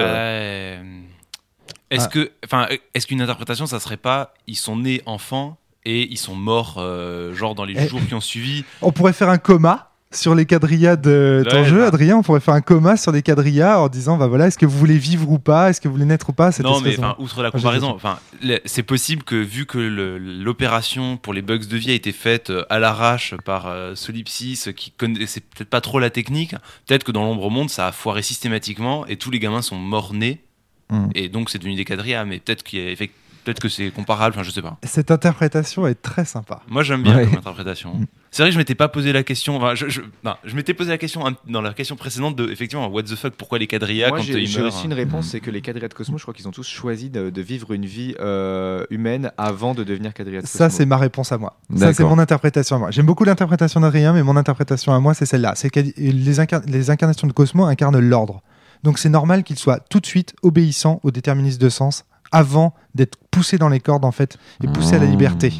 Est-ce qu'une interprétation, ça serait pas, ils sont nés enfants et ils sont morts, genre dans les jours qui ont suivi ? On pourrait faire un coma sur les quadrillas de ton jeu, Adrien. On pourrait faire un coma sur les quadrillas en disant, voilà, est-ce que vous voulez vivre ou pas ? Est-ce que vous voulez naître ou pas ? Non, mais outre la comparaison, c'est possible que vu que l'opération pour les bugs de vie a été faite à l'arrache par Solipsys, qui connaissait peut-être pas trop la technique, peut-être que dans l'ombre monde, ça a foiré systématiquement et tous les gamins sont morts nés. Et donc c'est devenu des quadrillas, mais peut-être que c'est comparable, je sais pas. Cette interprétation est très sympa. Moi j'aime bien comme interprétation. C'est vrai que je m'étais pas posé la question. Je m'étais posé la question dans la question précédente de effectivement what the fuck, pourquoi les quadrillas quand ils meurent. J'ai aussi une réponse, c'est que les quadrillas de Cosmo, je crois qu'ils ont tous choisi de vivre une vie humaine avant de devenir quadrillas de Cosmo. Ça c'est ma réponse à moi. Ça c'est mon interprétation à moi. J'aime beaucoup l'interprétation d'Adrien, mais mon interprétation à moi c'est celle-là. C'est que les incarnations de Cosmo incarnent l'ordre. Donc c'est normal qu'ils soient tout de suite obéissants aux déterministes de sens avant d'être poussés dans les cordes en fait et poussés à la liberté.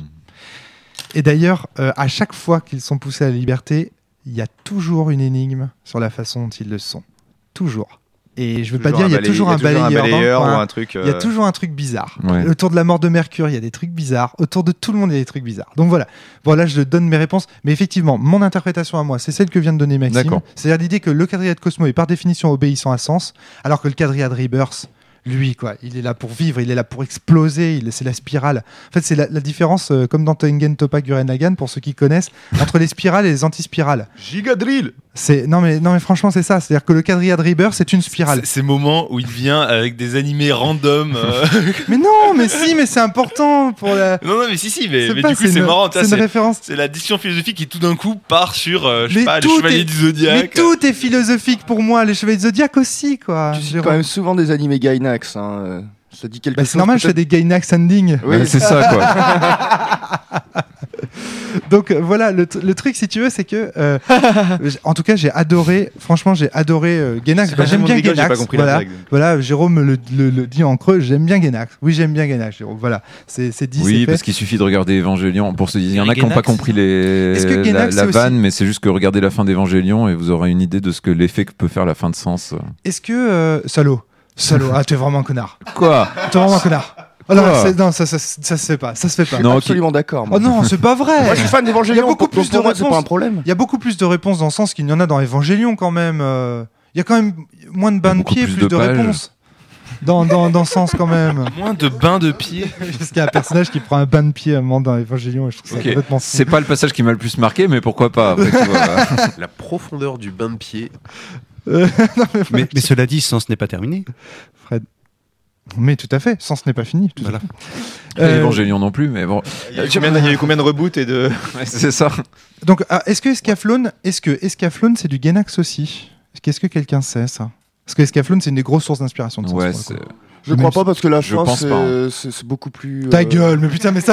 Et d'ailleurs, à chaque fois qu'ils sont poussés à la liberté, il y a toujours une énigme sur la façon dont ils le sont. Toujours. Et je veux pas dire, il y a toujours un balayeur ou un truc. Il y a toujours un truc bizarre. Ouais. Autour de la mort de Mercure, il y a des trucs bizarres. Autour de tout le monde, il y a des trucs bizarres. Donc voilà, je donne mes réponses. Mais effectivement, mon interprétation à moi, c'est celle que vient de donner Maxime. D'accord. C'est-à-dire l'idée que le quadrilla de Cosmo est par définition obéissant à Sens, alors que le quadrilla de Rebirth, lui, il est là pour vivre, il est là pour exploser, c'est la spirale. En fait, c'est la différence, comme dans Tengen Toppa Gurren Lagann, pour ceux qui connaissent, entre les spirales et les antispirales. Gigadrill. Non mais franchement, c'est ça. C'est-à-dire que le quadrilla de Rebirth, c'est une spirale. Ces moments où il vient avec des animés random. Mais non, mais c'est important pour la... Non, mais mais du coup, c'est marrant. C'est une référence. C'est la discussion philosophique qui tout d'un coup part sur, les Chevaliers du Zodiac. Mais tout est philosophique pour moi. Les Chevaliers du Zodiac aussi, quoi. Tu cites quand même souvent des animés Gainax, hein. Ça dit quelque chose. C'est normal, je fais des Gainax ending. Oui, c'est ça, quoi. Donc voilà, le truc, si tu veux, c'est que en tout cas, j'ai adoré Gainax. J'aime bien Gainax. Voilà, Jérôme le dit en creux, j'aime bien Gainax. Oui, j'aime bien Gainax, Jérôme. Voilà, c'est dit. Oui, parce qu'il suffit de regarder Evangelion pour se dire. Il y en a qui n'ont pas compris la vanne, mais c'est juste que regardez la fin d'Evangelion et vous aurez une idée de ce que l'effet que peut faire la fin de Sens. Est-ce que salaud, t'es vraiment un connard. Quoi ? T'es vraiment un connard. Oh non, ça se fait pas. Ça se fait pas. Non, absolument d'accord. Moi. Oh non, c'est pas vrai. Moi, je suis fan d'Evangelion. Il y a beaucoup plus de réponses. C'est pas un problème. Il y a beaucoup plus de réponses dans le sens qu'il y en a dans Evangelion quand même. Il y a quand même moins de bains de pieds, plus de réponses. dans Sens quand même. Moins de bains de pied. Parce qu'il y a un personnage qui prend un bain de pied à un moment dans Évangélion et je trouve ça complètement fou. C'est pas le passage qui m'a le plus marqué, mais pourquoi pas après, tu vois. La profondeur du bain de pied. Non, mais cela dit, Sens n'est pas terminé. Fred. Mais tout à fait, Sens n'est pas fini. Voilà. Évangélion non plus, mais bon. Il y a eu combien de reboots et de. Ouais, c'est ça. Donc, est-ce que Escaflowne, c'est du Gainax aussi? Est-ce que quelqu'un sait ça? Parce que Escaflowne, c'est une des grosses sources d'inspiration de Sens. Ouais, je crois pas parce que la fin, pas. c'est beaucoup plus. Ta gueule, mais putain, mais ça.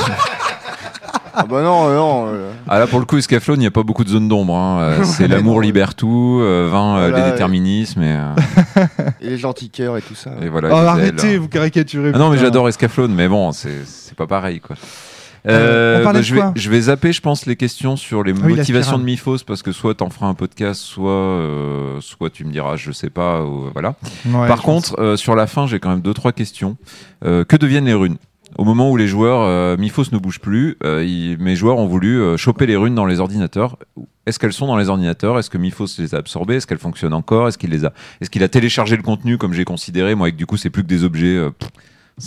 Ah bah non. Ah là pour le coup, Escaflowne, il n'y a pas beaucoup de zone d'ombre. Hein. C'est l'amour libère tout, les déterminismes et les gentils cœurs et tout ça. Et voilà. Arrêtez, vous caricaturez. Ah non, mais j'adore Escaflowne, mais bon, c'est pas pareil quoi. On parlait de quoi ? Je vais zapper, je pense, les questions sur les motivations de Miphos parce que soit t'en feras un podcast, soit tu me diras, je sais pas. Voilà. Ouais, Par contre, sur la fin, j'ai quand même 2-3 questions. Que deviennent les runes ? Au moment où les joueurs, Miphos ne bouge plus, mes joueurs ont voulu choper les runes dans les ordinateurs. Est-ce qu'elles sont dans les ordinateurs ? Est-ce que Miphos les a absorbées ? Est-ce qu'elles fonctionnent encore ? Est-ce qu'il a téléchargé le contenu comme j'ai considéré, moi, et que du coup, c'est plus que des objets inertes ?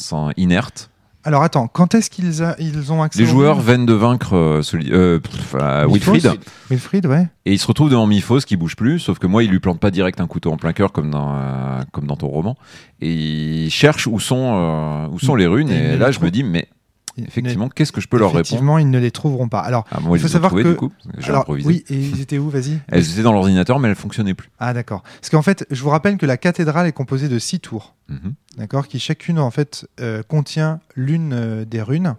Alors attends, quand est-ce qu'ils ont accès? Les joueurs viennent de vaincre Wilfried. Wilfried, ouais. Et il se retrouve devant Miphos qui bouge plus, sauf que moi, il lui plante pas direct un couteau en plein cœur comme dans ton roman. Et il cherche où sont les runes. Et là, je me dis, mais effectivement, qu'est-ce que je peux leur répondre ? Effectivement, ils ne les trouveront pas. Alors, moi, il faut savoir que... du coup, j'ai improvisé. Oui, et ils étaient où ? Vas-y. Elles étaient dans l'ordinateur, mais elles fonctionnaient plus. Ah, d'accord. Parce qu'en fait, je vous rappelle que la cathédrale est composée de 6 tours. D'accord, qui chacune en fait contient l'une des runes.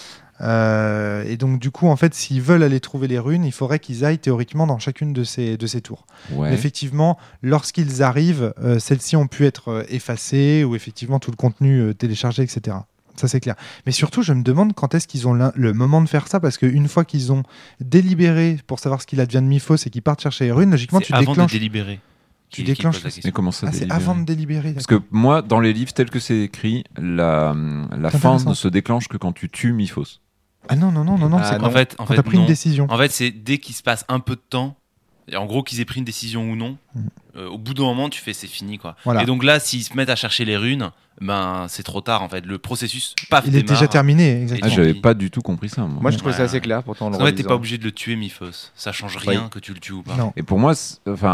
Et donc du coup en fait s'ils veulent aller trouver les runes, il faudrait qu'ils aillent théoriquement dans chacune de ces tours. Ouais. Effectivement, lorsqu'ils arrivent, celles-ci ont pu être effacées ou effectivement tout le contenu téléchargé, etc. Ça c'est clair. Mais surtout je me demande quand est-ce qu'ils ont le moment de faire ça, parce qu'une fois qu'ils ont délibéré pour savoir ce qu'il advient de Miphos et qu'ils partent chercher les runes, logiquement tu déclenches. Avant de délibérer. Tu déclenches. Mais comment ça c'est avant de délibérer. Parce que moi, dans les livres tels que c'est écrit, la fin ne se déclenche que quand tu tues Miphos. Ah non, c'est en fait, quand t'as pris une décision. En fait, c'est dès qu'il se passe un peu de temps, et en gros qu'ils aient pris une décision ou non, au bout d'un moment, tu fais c'est fini quoi. Voilà. Et donc là, s'ils se mettent à chercher les runes, ben c'est trop tard en fait. Le processus, il est déjà terminé. Exactement. J'avais pas du tout compris ça. Moi, je trouvais ça assez clair. Pourtant, en fait, t'es pas obligé de le tuer, Miphos. Ça change rien que tu le tues ou pas. Non. Et pour moi,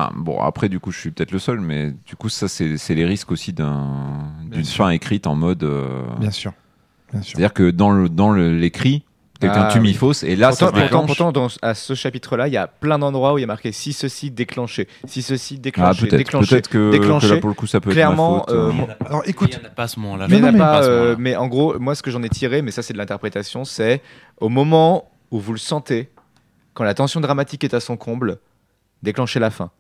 après du coup, je suis peut-être le seul, mais du coup, ça c'est les risques aussi d'une fin écrite en mode. Bien sûr. C'est-à-dire que dans l'écrit. Quelqu'un tue Miphos et là ça se déclenche. Pourtant à ce chapitre-là, il y a plein d'endroits où il y a marqué si ceci déclenché, si ceci déclenché, peut-être que là pour le coup ça peut clairement, être ma faute. Alors écoute, il n'y en a pas à ce moment-là. Mais en gros, moi ce que j'en ai tiré, mais ça c'est de l'interprétation, c'est au moment où vous le sentez, quand la tension dramatique est à son comble, déclenchez la fin.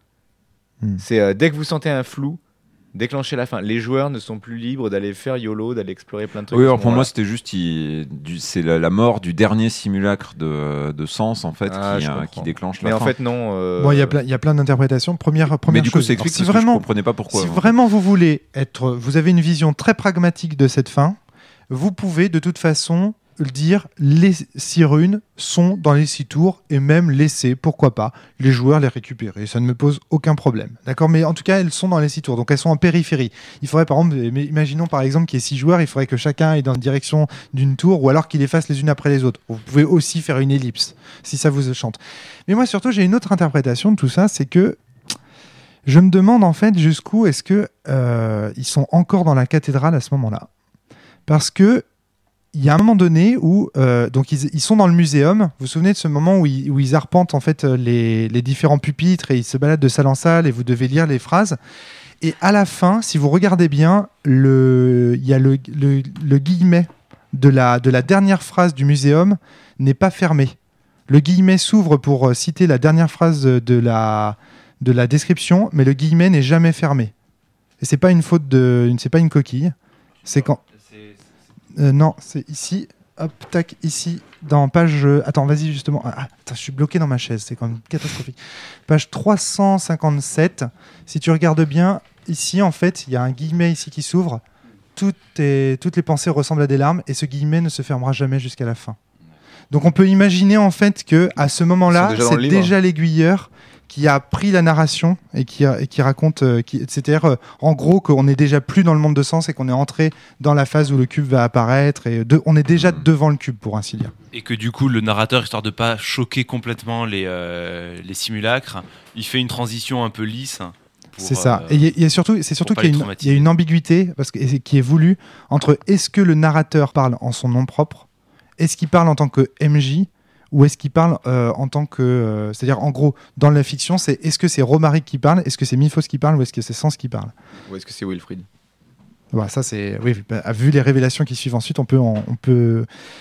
C'est dès que vous sentez un flou, déclencher la fin. Les joueurs ne sont plus libres d'aller faire YOLO, d'aller explorer plein de trucs. Oui, alors pour moi, c'était juste c'est la mort du dernier simulacre de Sens en fait qui déclenche la fin. Mais en fait, non. Bon, il y a plein d'interprétations. Première mais du coup, chose. c'est écrit parce que je comprenais pas pourquoi. Si vraiment vous voulez vous avez une vision très pragmatique de cette fin, vous pouvez de toute façon dire les 6 runes sont dans les 6 tours et même laisser, pourquoi pas, les joueurs les récupérer. Ça ne me pose aucun problème. D'accord ? Mais en tout cas, elles sont dans les 6 tours. Donc elles sont en périphérie. Il faudrait par exemple, imaginons par exemple qu'il y ait 6 joueurs, il faudrait que chacun aille dans la direction d'une tour ou alors qu'il les fasse les unes après les autres. Vous pouvez aussi faire une ellipse si ça vous chante. Mais moi surtout, j'ai une autre interprétation de tout ça, c'est que je me demande en fait jusqu'où est-ce que ils sont encore dans la cathédrale à ce moment-là. Parce que il y a un moment donné où donc ils sont dans le muséum. Vous vous souvenez de ce moment où ils arpentent en fait les différents pupitres et ils se baladent de salle en salle et vous devez lire les phrases. Et à la fin, si vous regardez bien, il y a le guillemet de la dernière phrase du muséum n'est pas fermé. Le guillemet s'ouvre pour citer la dernière phrase de la description, mais le guillemet n'est jamais fermé. Et c'est pas une faute c'est pas une coquille. C'est quand non, c'est ici. Hop, tac, ici, dans page... Attends, vas-y, justement. Je suis bloqué dans ma chaise, c'est quand même catastrophique. Page 357. Si tu regardes bien, ici, en fait, il y a un guillemet ici qui s'ouvre. Toutes les pensées ressemblent à des larmes, et ce guillemet ne se fermera jamais jusqu'à la fin. Donc on peut imaginer, en fait, qu'à ce moment-là, c'est déjà l'aiguilleur qui a pris la narration et qui raconte, c'est-à-dire en gros qu'on n'est déjà plus dans le monde de sens et qu'on est entré dans la phase où le cube va apparaître et on est déjà devant le cube, pour ainsi dire. Et que du coup le narrateur, histoire de pas choquer complètement les simulacres, il fait une transition un peu lisse. C'est ça. Et il y a surtout qu'il y a une ambiguïté qui est voulue entre est-ce que le narrateur parle en son nom propre, est-ce qu'il parle en tant que MJ, ou est-ce qu'il parle en tant que... c'est-à-dire, en gros, dans la fiction, c'est est-ce que c'est Romaric qui parle, est-ce que c'est Myphos qui parle, ou est-ce que c'est Sens qui parle ? Ou est-ce que c'est Wilfried ? Voilà, ça c'est... Oui, vu les révélations qui suivent ensuite, on peut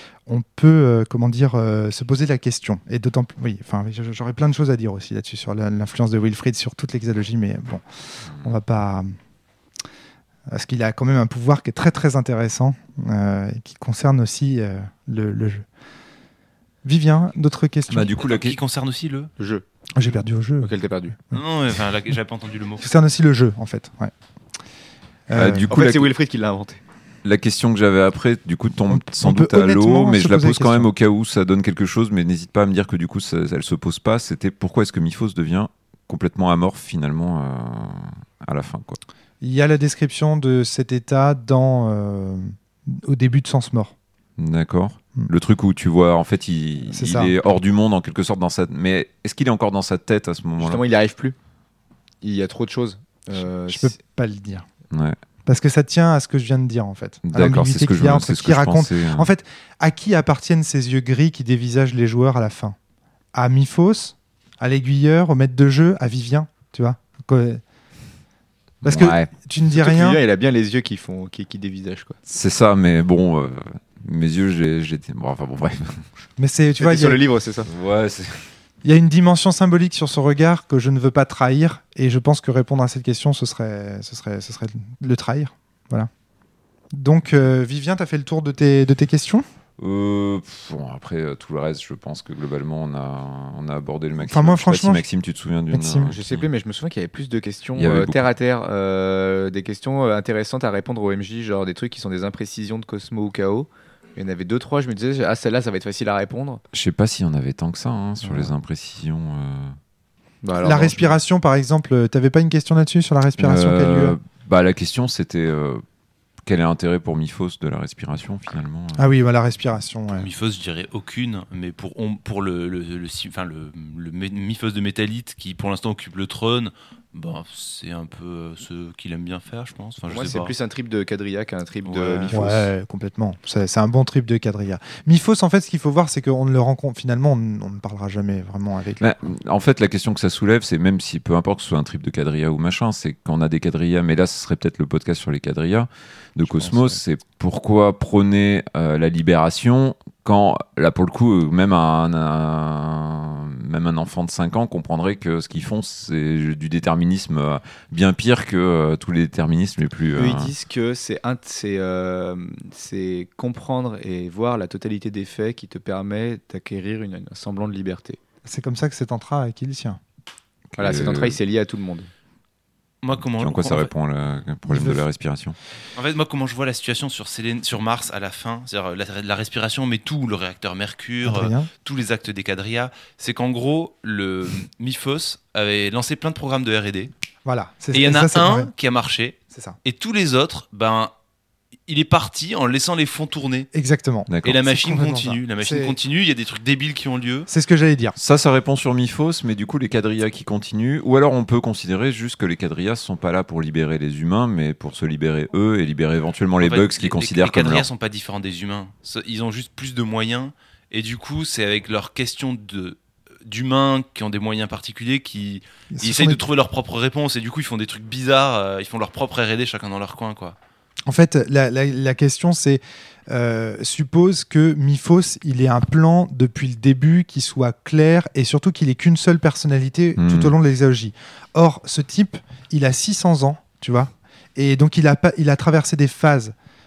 se poser la question. Et d'autant plus... Oui, enfin, j'aurais plein de choses à dire aussi là-dessus, sur l'influence de Wilfried sur toute l'exalogie, mais bon, on va pas... Parce qu'il a quand même un pouvoir qui est très très intéressant, et qui concerne aussi le jeu. Vivien, d'autres questions ? Du coup, qui concerne aussi le jeu. J'ai perdu au jeu. Auquel t'as perdu. Non, j'avais pas entendu le mot. Concerne aussi le jeu, en fait. Ouais. Du coup, c'est Wilfried qui l'a inventé. La question que j'avais après, du coup, tombe sans doute à l'eau, mais je la pose quand même au cas où ça donne quelque chose, mais n'hésite pas à me dire que du coup, elle se pose pas. C'était pourquoi est-ce que Myphos devient complètement amorphe finalement à la fin, quoi. Il y a la description de cet état au début de Sens Mort. D'accord. Le truc où tu vois, en fait, il est hors du monde en quelque sorte dans sa... Mais est-ce qu'il est encore dans sa tête à ce moment-là ? Justement, il n'y arrive plus. Il y a trop de choses. Je peux pas le dire. Ouais. Parce que ça tient à ce que je viens de dire, en fait. D'accord, c'est ce que je raconte. Pensais, En fait, à qui appartiennent ces yeux gris qui dévisagent les joueurs à la fin ? À Myphos, à l'aiguilleur, au maître de jeu, à Vivien, tu vois ? Parce que tu ne dis rien. Vivien, il a bien les yeux qui dévisagent, quoi. C'est ça, mais bon... Mes yeux, j'étais... Bon, enfin bon, bref. Mais tu vois, sur le livre, c'est ça. Ouais, c'est... Il y a une dimension symbolique sur ce regard que je ne veux pas trahir, et je pense que répondre à cette question, ce serait le trahir. Voilà. Donc, Vivien, tu as fait le tour de tes questions ? Bon, après, tout le reste, je pense que globalement, on a abordé le maximum. Enfin, moi, franchement, Maxime, tu te souviens d'une... Je sais plus, mais je me souviens qu'il y avait plus de questions terre à terre, des questions intéressantes à répondre au MJ, genre des trucs qui sont des imprécisions de Cosmo ou Chaos. Il y en avait 2-3, je me disais, celle-là, ça va être facile à répondre. Je sais pas s'il y en avait tant que ça, sur les imprécisions. Alors, la respiration, par exemple, t'avais pas une question là-dessus, sur la respiration la question, c'était quel est l'intérêt pour Myphos de la respiration, finalement Ah oui, la respiration. Ouais. Myphos, je dirais aucune, mais pour le Myphos de Métallite, qui pour l'instant occupe le trône, c'est un peu ce qu'il aime bien faire, je pense. Enfin, moi, c'est plus un trip de Quadria qu'un trip de Myphos. Ouais, complètement. C'est un bon trip de Quadria. Myphos, en fait, ce qu'il faut voir, c'est qu'on ne le rencontre. Finalement, on ne parlera jamais vraiment avec lui. En fait, la question que ça soulève, c'est même si peu importe que ce soit un trip de Quadria ou machin, c'est qu'on a des Quadria, mais là, ce serait peut-être le podcast sur les Quadria de Cosmos, c'est pourquoi prôner la libération quand, là, pour le coup, même un enfant de 5 ans comprendrait que ce qu'ils font, c'est du déterminisme bien pire que tous les déterminismes les plus... Eux, ils disent que c'est comprendre et voir la totalité des faits qui te permet d'acquérir un semblant de liberté. C'est comme ça que cet entra a acquis le sien. Voilà, cet entra, il s'est lié à tout le monde. Moi, en quoi ça répond au problème de la respiration ? En fait, moi, comment je vois la situation sur Mars à la fin, c'est-à-dire la respiration, mais tout, le réacteur Mercure, tous les actes des Quadria, c'est qu'en gros, le Myphos avait lancé plein de programmes de R&D. Voilà. Et il y en a un qui a marché. C'est ça. Et tous les autres, il est parti en laissant les fonds tourner. Exactement. Et la machine continue. Il y a des trucs débiles qui ont lieu. C'est ce que j'allais dire. Ça répond sur Myphos, mais du coup, les Quadria qui continuent. Ou alors, on peut considérer juste que les Quadria ne sont pas là pour libérer les humains, mais pour se libérer eux et libérer éventuellement les bugs qu'ils considèrent comme Les Quadria ne sont pas différents des humains. Ils ont juste plus de moyens. Et du coup, c'est avec leurs questions d'humains qui ont des moyens particuliers ils essayent de trouver leur propre réponse. Et du coup, ils font des trucs bizarres. Ils font leur propre R&D chacun dans leur coin, quoi. En fait, la question, c'est suppose que Myphos, il ait un plan depuis le début qui soit clair et surtout qu'il ait qu'une seule personnalité tout au long de l'exalogie. Or, ce type, il a 600 ans, tu vois, et donc il a traversé des phases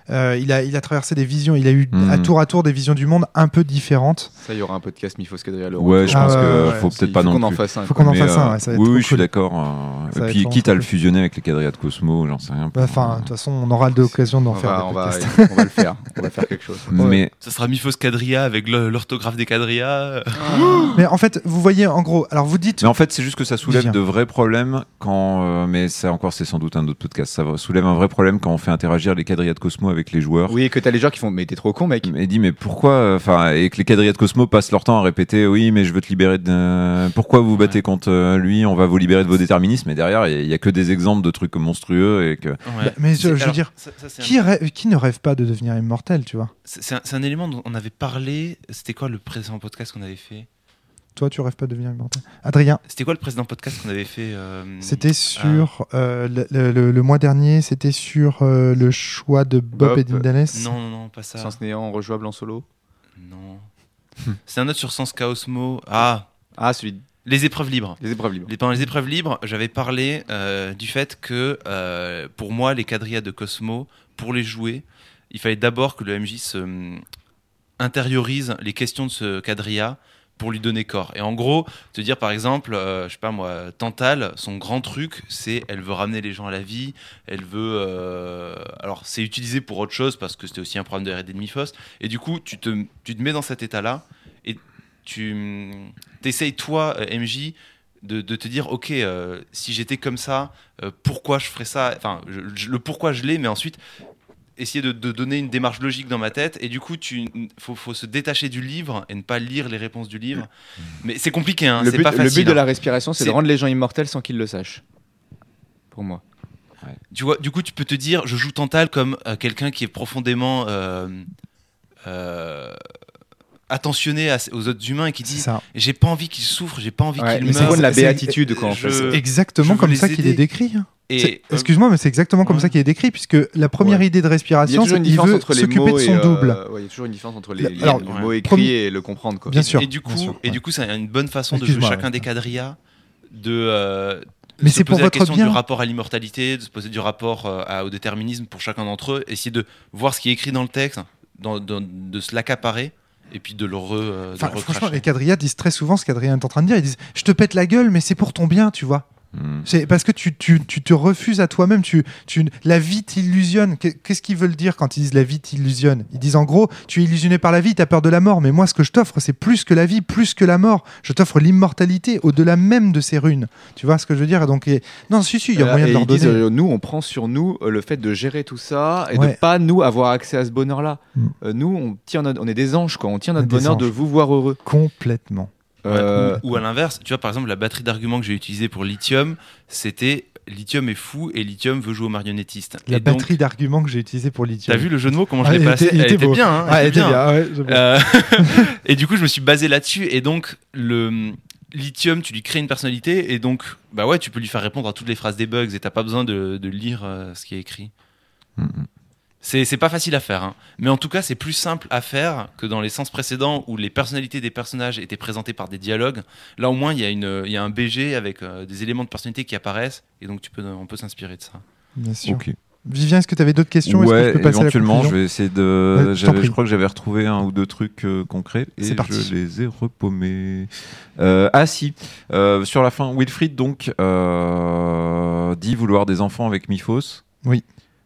Il a traversé des visions. Il a eu à tour des visions du monde un peu différentes. Ça, il y aura un podcast Myphos Quadrilla. Ouais, je pense qu'il faut peut-être pas non plus. Faut qu'on en fasse un. Ça va être oui, cool. Je suis d'accord. Et puis, quitte à le fusionner avec les quadrillas de Cosmo, j'en sais rien. Enfin, de toute façon, on aura l'occasion d'en faire. On va le faire. On va faire quelque chose. Mais ça sera Myphos Quadrilla avec l'orthographe des quadrillas. Mais en fait, vous voyez, en gros, alors vous dites. Mais en fait, c'est juste que ça soulève de vrais problèmes quand. Mais ça encore, c'est sans doute un autre podcast. Ça soulève un vrai problème quand on fait interagir les quadrillas de Cosmo avec les joueurs. Oui, et que t'as les joueurs qui font mais t'es trop con, mec. Et dit mais pourquoi et que les quadrillas de Cosmo passent leur temps à répéter oui mais je veux te libérer de pourquoi vous vous battez contre lui, on va vous libérer de vos déterminismes, et derrière il y a que des exemples de trucs monstrueux et que mais je veux dire qui ne rêve pas de devenir immortel, tu vois. C'est un élément dont on avait parlé. C'était quoi le précédent podcast qu'on avait fait? Toi, tu rêves pas de devenir immortel. Adrien. C'était quoi le précédent podcast qu'on avait fait C'était sur le mois dernier. C'était sur le choix de Bob et Dindales. Non, pas ça. Sens néant rejouable en solo. Non. C'est un autre sur Sens Chaosmo. Celui. Les épreuves libres. Pendant les épreuves libres, j'avais parlé du fait que pour moi, les quadrillas de Cosmo, pour les jouer, il fallait d'abord que le MJ intériorise les questions de ce quadrilla pour lui donner corps. Et en gros, te dire par exemple, je sais pas moi, Tantale, son grand truc, c'est elle veut ramener les gens à la vie, elle veut... alors c'est utilisé pour autre chose parce que c'était aussi un problème de R&D de Myphos, et du coup tu te mets dans cet état-là et tu t'essayes toi, MJ, de te dire ok, si j'étais comme ça, pourquoi je ferais ça, enfin le pourquoi je l'ai, mais ensuite essayer de donner une démarche logique dans ma tête, et du coup faut se détacher du livre et ne pas lire les réponses du livre, mais c'est compliqué, hein, c'est pas facile. Le but de la respiration, c'est de rendre les gens immortels sans qu'ils le sachent, pour moi. Ouais. Tu vois, du coup tu peux te dire je joue Tantale comme quelqu'un qui est profondément attentionné aux autres humains et qui dit j'ai pas envie qu'ils souffrent, j'ai pas envie qu'ils meurent. C'est quoi de la béatitude quoi, en fait. C'est exactement comme ça qu'il est décrit. Excuse-moi, mais c'est exactement comme ça qu'il est décrit, puisque la première idée de respiration, c'est qu'il veut s'occuper de son double. Il y a toujours une différence entre les mots écrits et le comprendre, quoi. Bien sûr. Et du coup, c'est une bonne façon de jouer chacun des quadrillas, mais se c'est pour poser la votre question bien. du rapport à l'immortalité, de se poser du rapport au déterminisme pour chacun d'entre eux, essayer de voir ce qui est écrit dans le texte, de se l'accaparer. Et puis de le recracher. Franchement, les quadrillas disent très souvent ce qu'Adrien est en train de dire. Ils disent je te pète la gueule, mais c'est pour ton bien, tu vois. C'est parce que tu te refuses à toi-même. La vie t'illusionne. Qu'est-ce qu'ils veulent dire quand ils disent la vie t'illusionne? Ils disent en gros, tu es illusionné par la vie, tu as peur de la mort. Mais moi, ce que je t'offre, c'est plus que la vie, plus que la mort. Je t'offre l'immortalité au-delà même de ces runes. Tu vois ce que je veux dire? Donc, non, si, il y a moyen de leur donner. Ils disent, nous, on prend sur nous le fait de gérer tout ça et de pas nous avoir accès à ce bonheur-là. Nous, on est des anges, quoi. On tient notre bonheur de vous voir heureux. Complètement. Ou à l'inverse, tu vois, par exemple, la batterie d'arguments que j'ai utilisée pour Lithium, c'était Lithium est fou et Lithium veut jouer au marionnettiste. La batterie d'arguments que j'ai utilisée pour Lithium. T'as vu le jeu de mots, comment je l'ai passé? Elle était bien, hein, elle était bien. Et du coup, je me suis basé là-dessus, et donc le Lithium, tu lui crées une personnalité, et donc tu peux lui faire répondre à toutes les phrases des bugs, et t'as pas besoin de lire ce qui est écrit. C'est pas facile à faire, hein. Mais en tout cas c'est plus simple à faire que dans les sens précédents où les personnalités des personnages étaient présentées par des dialogues. Là au moins il y a un BG avec des éléments de personnalité qui apparaissent, et donc on peut s'inspirer de ça. Bien sûr. Okay. Vivien, est-ce que tu avais d'autres questions? Ouais, éventuellement je vais essayer de... je crois que j'avais retrouvé un ou deux trucs concrets et je les ai repaumés. Sur la fin, Wilfried donc dit vouloir des enfants avec Myphos. Oui.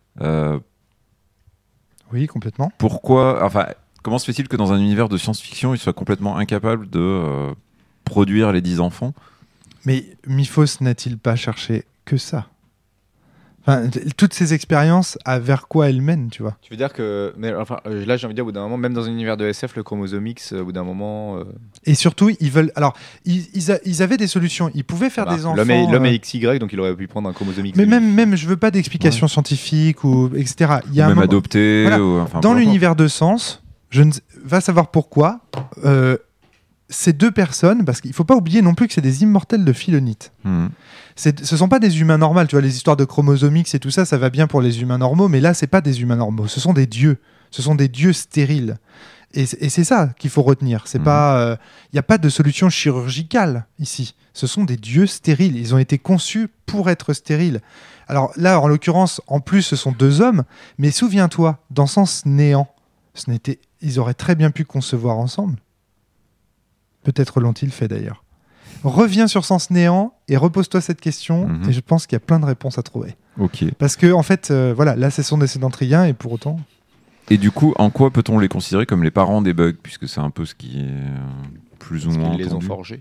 Oui, complètement. Pourquoi, comment se fait-il que dans un univers de science-fiction, il soit complètement incapable de produire les 10 enfants? Mais Myphos n'a-t-il pas cherché que ça? Toutes ces expériences, vers quoi elles mènent, tu vois? Tu veux dire que... là, j'ai envie de dire, au bout d'un moment, même dans un univers de SF, le chromosome X, au bout d'un moment... Et surtout, ils veulent... Alors, ils avaient des solutions. Ils pouvaient faire des enfants... L'homme est XY, donc il aurait pu prendre un chromosome X. Mais même je veux pas d'explication scientifique, ou etc. Il y a même adopté... Voilà. Dans l'univers de Sens, va savoir pourquoi... ces deux personnes, parce qu'il ne faut pas oublier non plus que c'est des immortels de Philonite. Ce ne sont pas des humains normaux, tu vois, les histoires de chromosomes X et tout ça, ça va bien pour les humains normaux, mais là, ce n'est pas des humains normaux, ce sont des dieux stériles. Et c'est ça qu'il faut retenir. C'est pas, y a pas de solution chirurgicale ici. Ce sont des dieux stériles. Ils ont été conçus pour être stériles. Alors là, en l'occurrence, en plus, ce sont 2 hommes. Mais souviens-toi, dans Sens Néant, ils auraient très bien pu concevoir ensemble. Peut-être l'ont-ils fait d'ailleurs. Reviens sur Sens Néant et repose-toi cette question. Et je pense qu'il y a plein de réponses à trouver. Ok. Parce que en fait, là, ce sont des sédentriens et pour autant. Et du coup, en quoi peut-on les considérer comme les parents des bugs, puisque c'est un peu ce qui est plus ou moins entendu. Ils les ont forgés.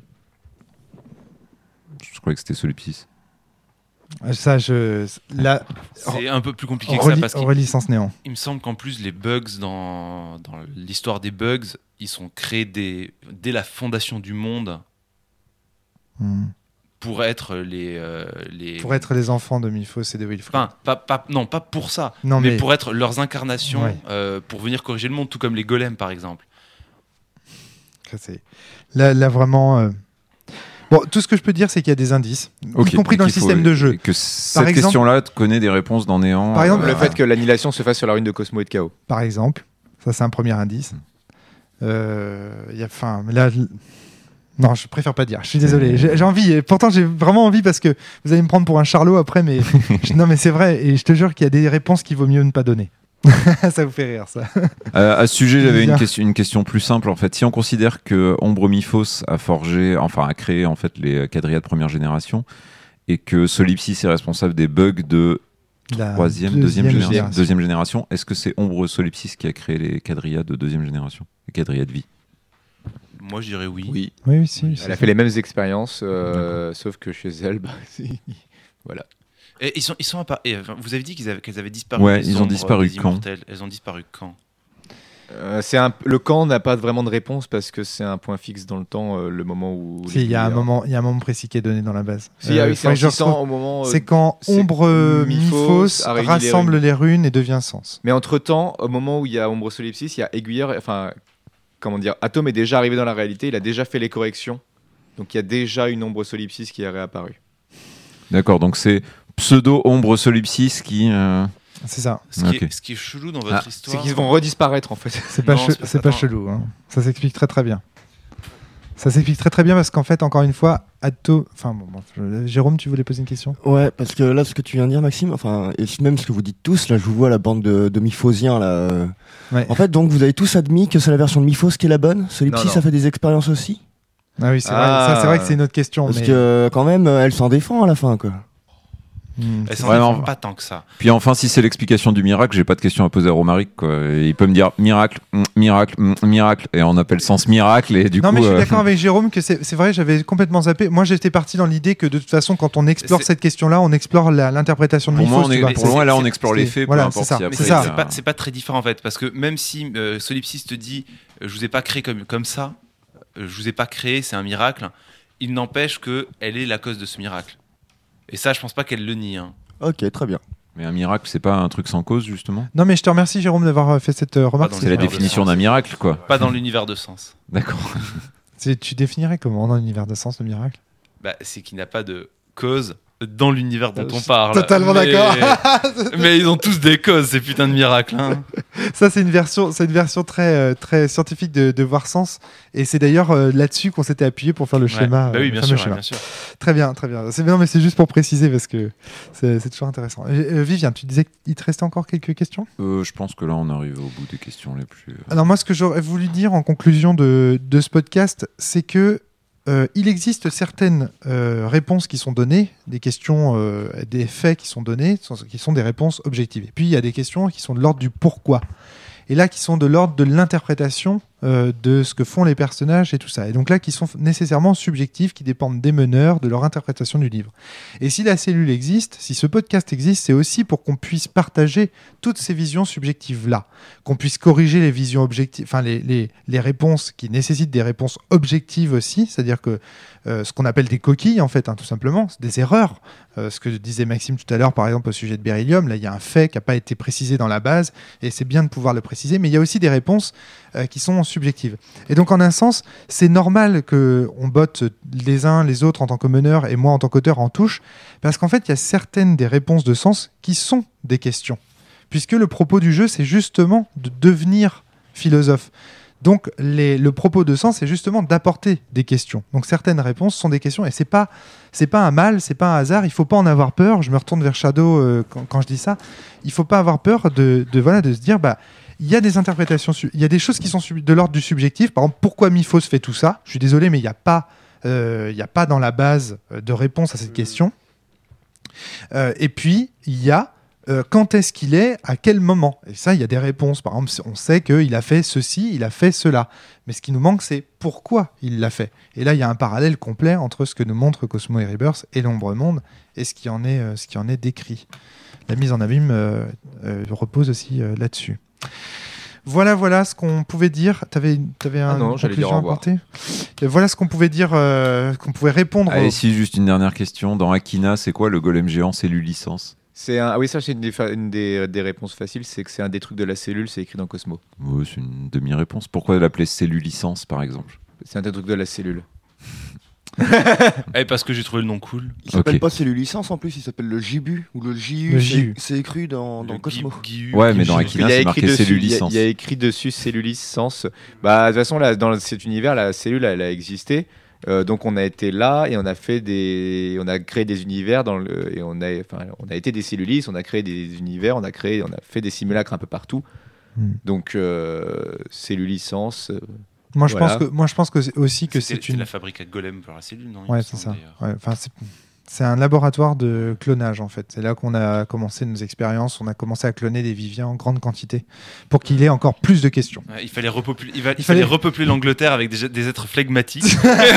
Je croyais que c'était Solipsis. Ça, là, c'est un peu plus compliqué que ça parce qu'il Sens Néant. Il me semble qu'en plus les bugs dans l'histoire des bugs, ils sont créés dès la fondation du monde pour être pour être les enfants de Miphos et de Wilfrid. Enfin, non, pas pour ça, mais pour être leurs incarnations, pour venir corriger le monde, tout comme les golems par exemple. Là vraiment. Bon, tout ce que je peux dire, c'est qu'il y a des indices, y compris dans le système de jeu. Que cette question-là connaît des réponses dans Néant. Par exemple, le fait que l'annihilation se fasse sur la rune de Cosmo et de Chaos. Par exemple, ça c'est un premier indice. Là, non, je préfère pas dire. Je suis désolé. J'ai envie. Et pourtant, j'ai vraiment envie parce que vous allez me prendre pour un charlot après, mais non, mais c'est vrai. Et je te jure qu'il y a des réponses qu'il vaut mieux ne pas donner. Ça vous fait rire, ça. À ce sujet, j'avais une question plus simple. En fait, si on considère que Ombre Miphos a créé en fait les quadrillas de première génération, et que Solipsis est responsable des bugs de deuxième génération, est-ce que c'est Ombre Solipsis qui a créé les quadrillas de deuxième génération, les quadrillas de vie? Moi, je dirais oui. Oui, si. Elle a fait les mêmes expériences, sauf que chez elle, voilà. Et vous avez dit qu'elles avaient disparu. Ouais, ils ont disparu quand? Elles ont disparu quand? Le camp n'a pas vraiment de réponse parce que c'est un point fixe dans le temps, le moment où. Il y a un moment précis qui est donné dans la base. C'est au moment. C'est quand Ombre Miphos rassemble les runes et devient Sens. Mais entre temps, au moment où il y a Ombre Solipsis, il y a Aiguilleur. Atom est déjà arrivé dans la réalité. Il a déjà fait les corrections. Donc il y a déjà une Ombre Solipsis qui est réapparue. D'accord, donc c'est pseudo-Ombre Solipsis qui... C'est ça. Ce qui est chelou dans votre histoire... C'est qu'ils vont redisparaître, en fait. C'est pas chelou. Hein. Ça s'explique très très bien. Ça s'explique très très bien parce qu'en fait, encore une fois, Jérôme, tu voulais poser une question? Ouais, parce que là, ce que tu viens de dire, Maxime, et même ce que vous dites tous, là, je vous vois la bande de Miphosiens, là. Ouais. En fait, donc, vous avez tous admis que c'est la version de Miphos qui est la bonne? Solipsis, ça fait des expériences aussi? Ah oui, c'est vrai. Ça, c'est vrai que c'est une autre question. Parce que, quand même, elle s'en défend à la fin, quoi. Elle s'en défend pas tant que ça. Puis enfin, si c'est l'explication du miracle, j'ai pas de question à poser à Romaric, quoi. Il peut me dire miracle, et on appelle Sens miracle, et du coup. Non, mais je suis d'accord avec Jérôme que c'est vrai, j'avais complètement zappé. Moi, j'étais parti dans l'idée que de toute façon, quand on explore cette question-là, on explore l'interprétation de Miphos. Pour moi, là, on explore les faits, peu importe si après. C'est pas très différent en fait, parce que même si Solipsis te dit, je vous ai pas créé comme ça, je vous ai pas créé, c'est un miracle. Il n'empêche que elle est la cause de ce miracle. Et ça, je pense pas qu'elle le nie. Hein. Ok, très bien. Mais un miracle, c'est pas un truc sans cause, justement? Non, mais je te remercie, Jérôme, d'avoir fait cette remarque. C'est la définition d'un miracle, quoi. Pas dans l'univers de Sens. D'accord. Tu définirais comment dans l'univers de Sens le miracle? C'est qu'il n'a pas de cause dans l'univers dont on parle. Totalement d'accord. Mais ils ont tous des causes, ces putains de miracles. Hein. Ça, c'est une version très, très scientifique de voir Sens. Et c'est d'ailleurs là-dessus qu'on s'était appuyé pour faire le schéma. Bah oui, bien sûr. Très bien, très bien. Mais c'est juste pour préciser parce que c'est toujours intéressant. Vivien, tu disais qu'il te restait encore quelques questions? Je pense que là, on arrive au bout des questions les plus... Alors moi, ce que j'aurais voulu dire en conclusion de ce podcast, c'est que il existe certaines réponses qui sont données, des questions, des faits qui sont donnés, qui sont des réponses objectives. Et puis il y a des questions qui sont de l'ordre du pourquoi. Et là, qui sont de l'ordre de l'interprétation de ce que font les personnages et tout ça. Et donc là, qui sont nécessairement subjectifs, qui dépendent des meneurs, de leur interprétation du livre. Et si la cellule existe, si ce podcast existe, c'est aussi pour qu'on puisse partager toutes ces visions subjectives-là. Qu'on puisse corriger les visions objectives, enfin les réponses qui nécessitent des réponses objectives aussi, c'est-à-dire que ce qu'on appelle des coquilles, en fait, tout simplement, c'est des erreurs. Ce que disait Maxime tout à l'heure, par exemple, au sujet de Beryllium, là, il y a un fait qui n'a pas été précisé dans la base, et c'est bien de pouvoir le préciser, mais il y a aussi des réponses qui sont subjectives. Et donc, en un sens, c'est normal qu'on botte les uns les autres en tant que meneur et moi en tant qu'auteur en touche, parce qu'en fait, il y a certaines des réponses de Sens qui sont des questions. Puisque le propos du jeu, c'est justement de devenir philosophe, Donc le propos de Sens, c'est justement d'apporter des questions. Donc certaines réponses sont des questions, et c'est pas un mal, c'est pas un hasard. Il faut pas en avoir peur. Je me retourne vers Shadow quand je dis ça. Il faut pas avoir peur de se dire il y a des interprétations, il y a des choses qui sont de l'ordre du subjectif. Par exemple, pourquoi Miphos fait tout ça ? Je suis désolé, mais il y a pas dans la base de réponse à cette question. Et puis il y a quand est-ce qu'il est, à quel moment ? Et ça, il y a des réponses. Par exemple, on sait qu'il a fait ceci, il a fait cela. Mais ce qui nous manque, c'est pourquoi il l'a fait. Et là, il y a un parallèle complet entre ce que nous montrent Cosmo et Rebirth et l'Ombre Monde et ce qui en est décrit. La mise en abîme repose aussi là-dessus. Voilà ce qu'on pouvait dire. T'avais non, j'allais dire au revoir. Voilà ce qu'on pouvait dire, qu'on pouvait répondre. Allez, juste une dernière question. Dans Akina, c'est quoi le golem géant cellulicence ? Oui, ça c'est une des réponses faciles, c'est que c'est un des trucs de la cellule, c'est écrit dans Cosmo. Oui, c'est une demi-réponse. Pourquoi l'appeler cellulicence, par exemple ? C'est un des trucs de la cellule. Parce que j'ai trouvé le nom cool. Il s'appelle pas cellulicence en plus, il s'appelle le JBU ou le JU. C'est écrit dans Cosmo. Ouais, mais dans Akina, c'est marqué cellulicence. Il y a écrit dessus cellulicence. De toute façon, là, dans cet univers, la cellule, elle a existé. Donc on a été là et on a créé des univers et on a été des cellulistes, on a créé des univers, on a fait des simulacres un peu partout. Donc cellulicence. Moi je pense que aussi que c'est la fabrique à golem pour la cellule, non ? Ouais, c'est ça. Ouais, c'est un laboratoire de clonage en fait. C'est là qu'on a commencé nos expériences. On a commencé à cloner des Viviens en grande quantité pour qu'il ait encore plus de questions. Il fallait repeupler l'Angleterre avec des êtres flegmatiques.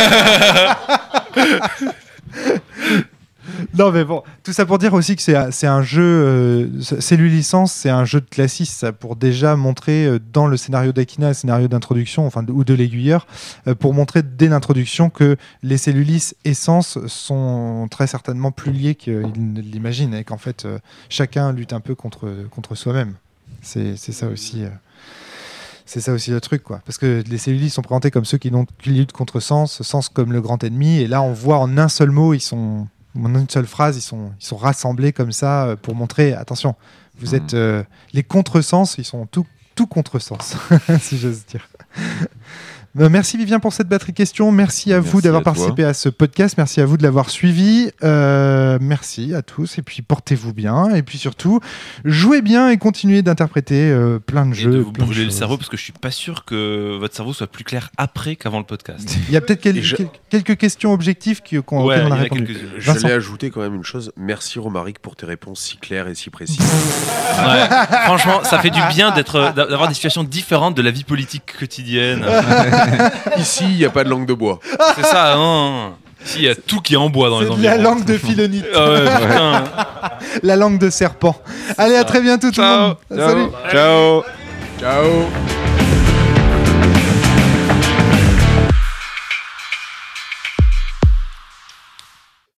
Non mais bon, tout ça pour dire aussi que c'est un jeu, Cellulicence, c'est un jeu de classiste, ça, pour déjà montrer dans le scénario d'Akina, le scénario d'introduction, ou de l'aiguilleur, pour montrer dès l'introduction que les cellulis et Sens sont très certainement plus liés qu'ils ne l'imaginent, et qu'en fait chacun lutte un peu contre soi-même. C'est ça aussi. C'est ça aussi le truc, quoi. Parce que les cellulis sont présentés comme ceux qui luttent contre Sens comme le grand ennemi, et là on voit en un seul mot, en une seule phrase, ils sont rassemblés comme ça pour montrer, attention, vous êtes les contresens, ils sont tout contresens, si j'ose dire. Merci Vivien pour cette batterie question. Merci à vous d'avoir participé à ce podcast. Merci à vous de l'avoir suivi. Merci à tous. Et puis portez-vous bien. Et puis surtout, jouez bien et continuez d'interpréter plein de jeux. Et de vous brûler le cerveau, parce que je suis pas sûr que votre cerveau soit plus clair après qu'avant le podcast. Il y a peut-être quelques questions objectives qu'on a répondu. Je l'ai ajouté quand même une chose. Merci Romaric pour tes réponses si claires et si précises. Ouais. Franchement, ça fait du bien d'avoir des situations différentes de la vie politique quotidienne. Ici, il n'y a pas de langue de bois. C'est ça, non. Ici, il y a tout qui est en bois dans les environs. La langue de philonite. Putain. La langue de serpent. Allez, à très bientôt tout le monde. Ciao. Salut. Ciao.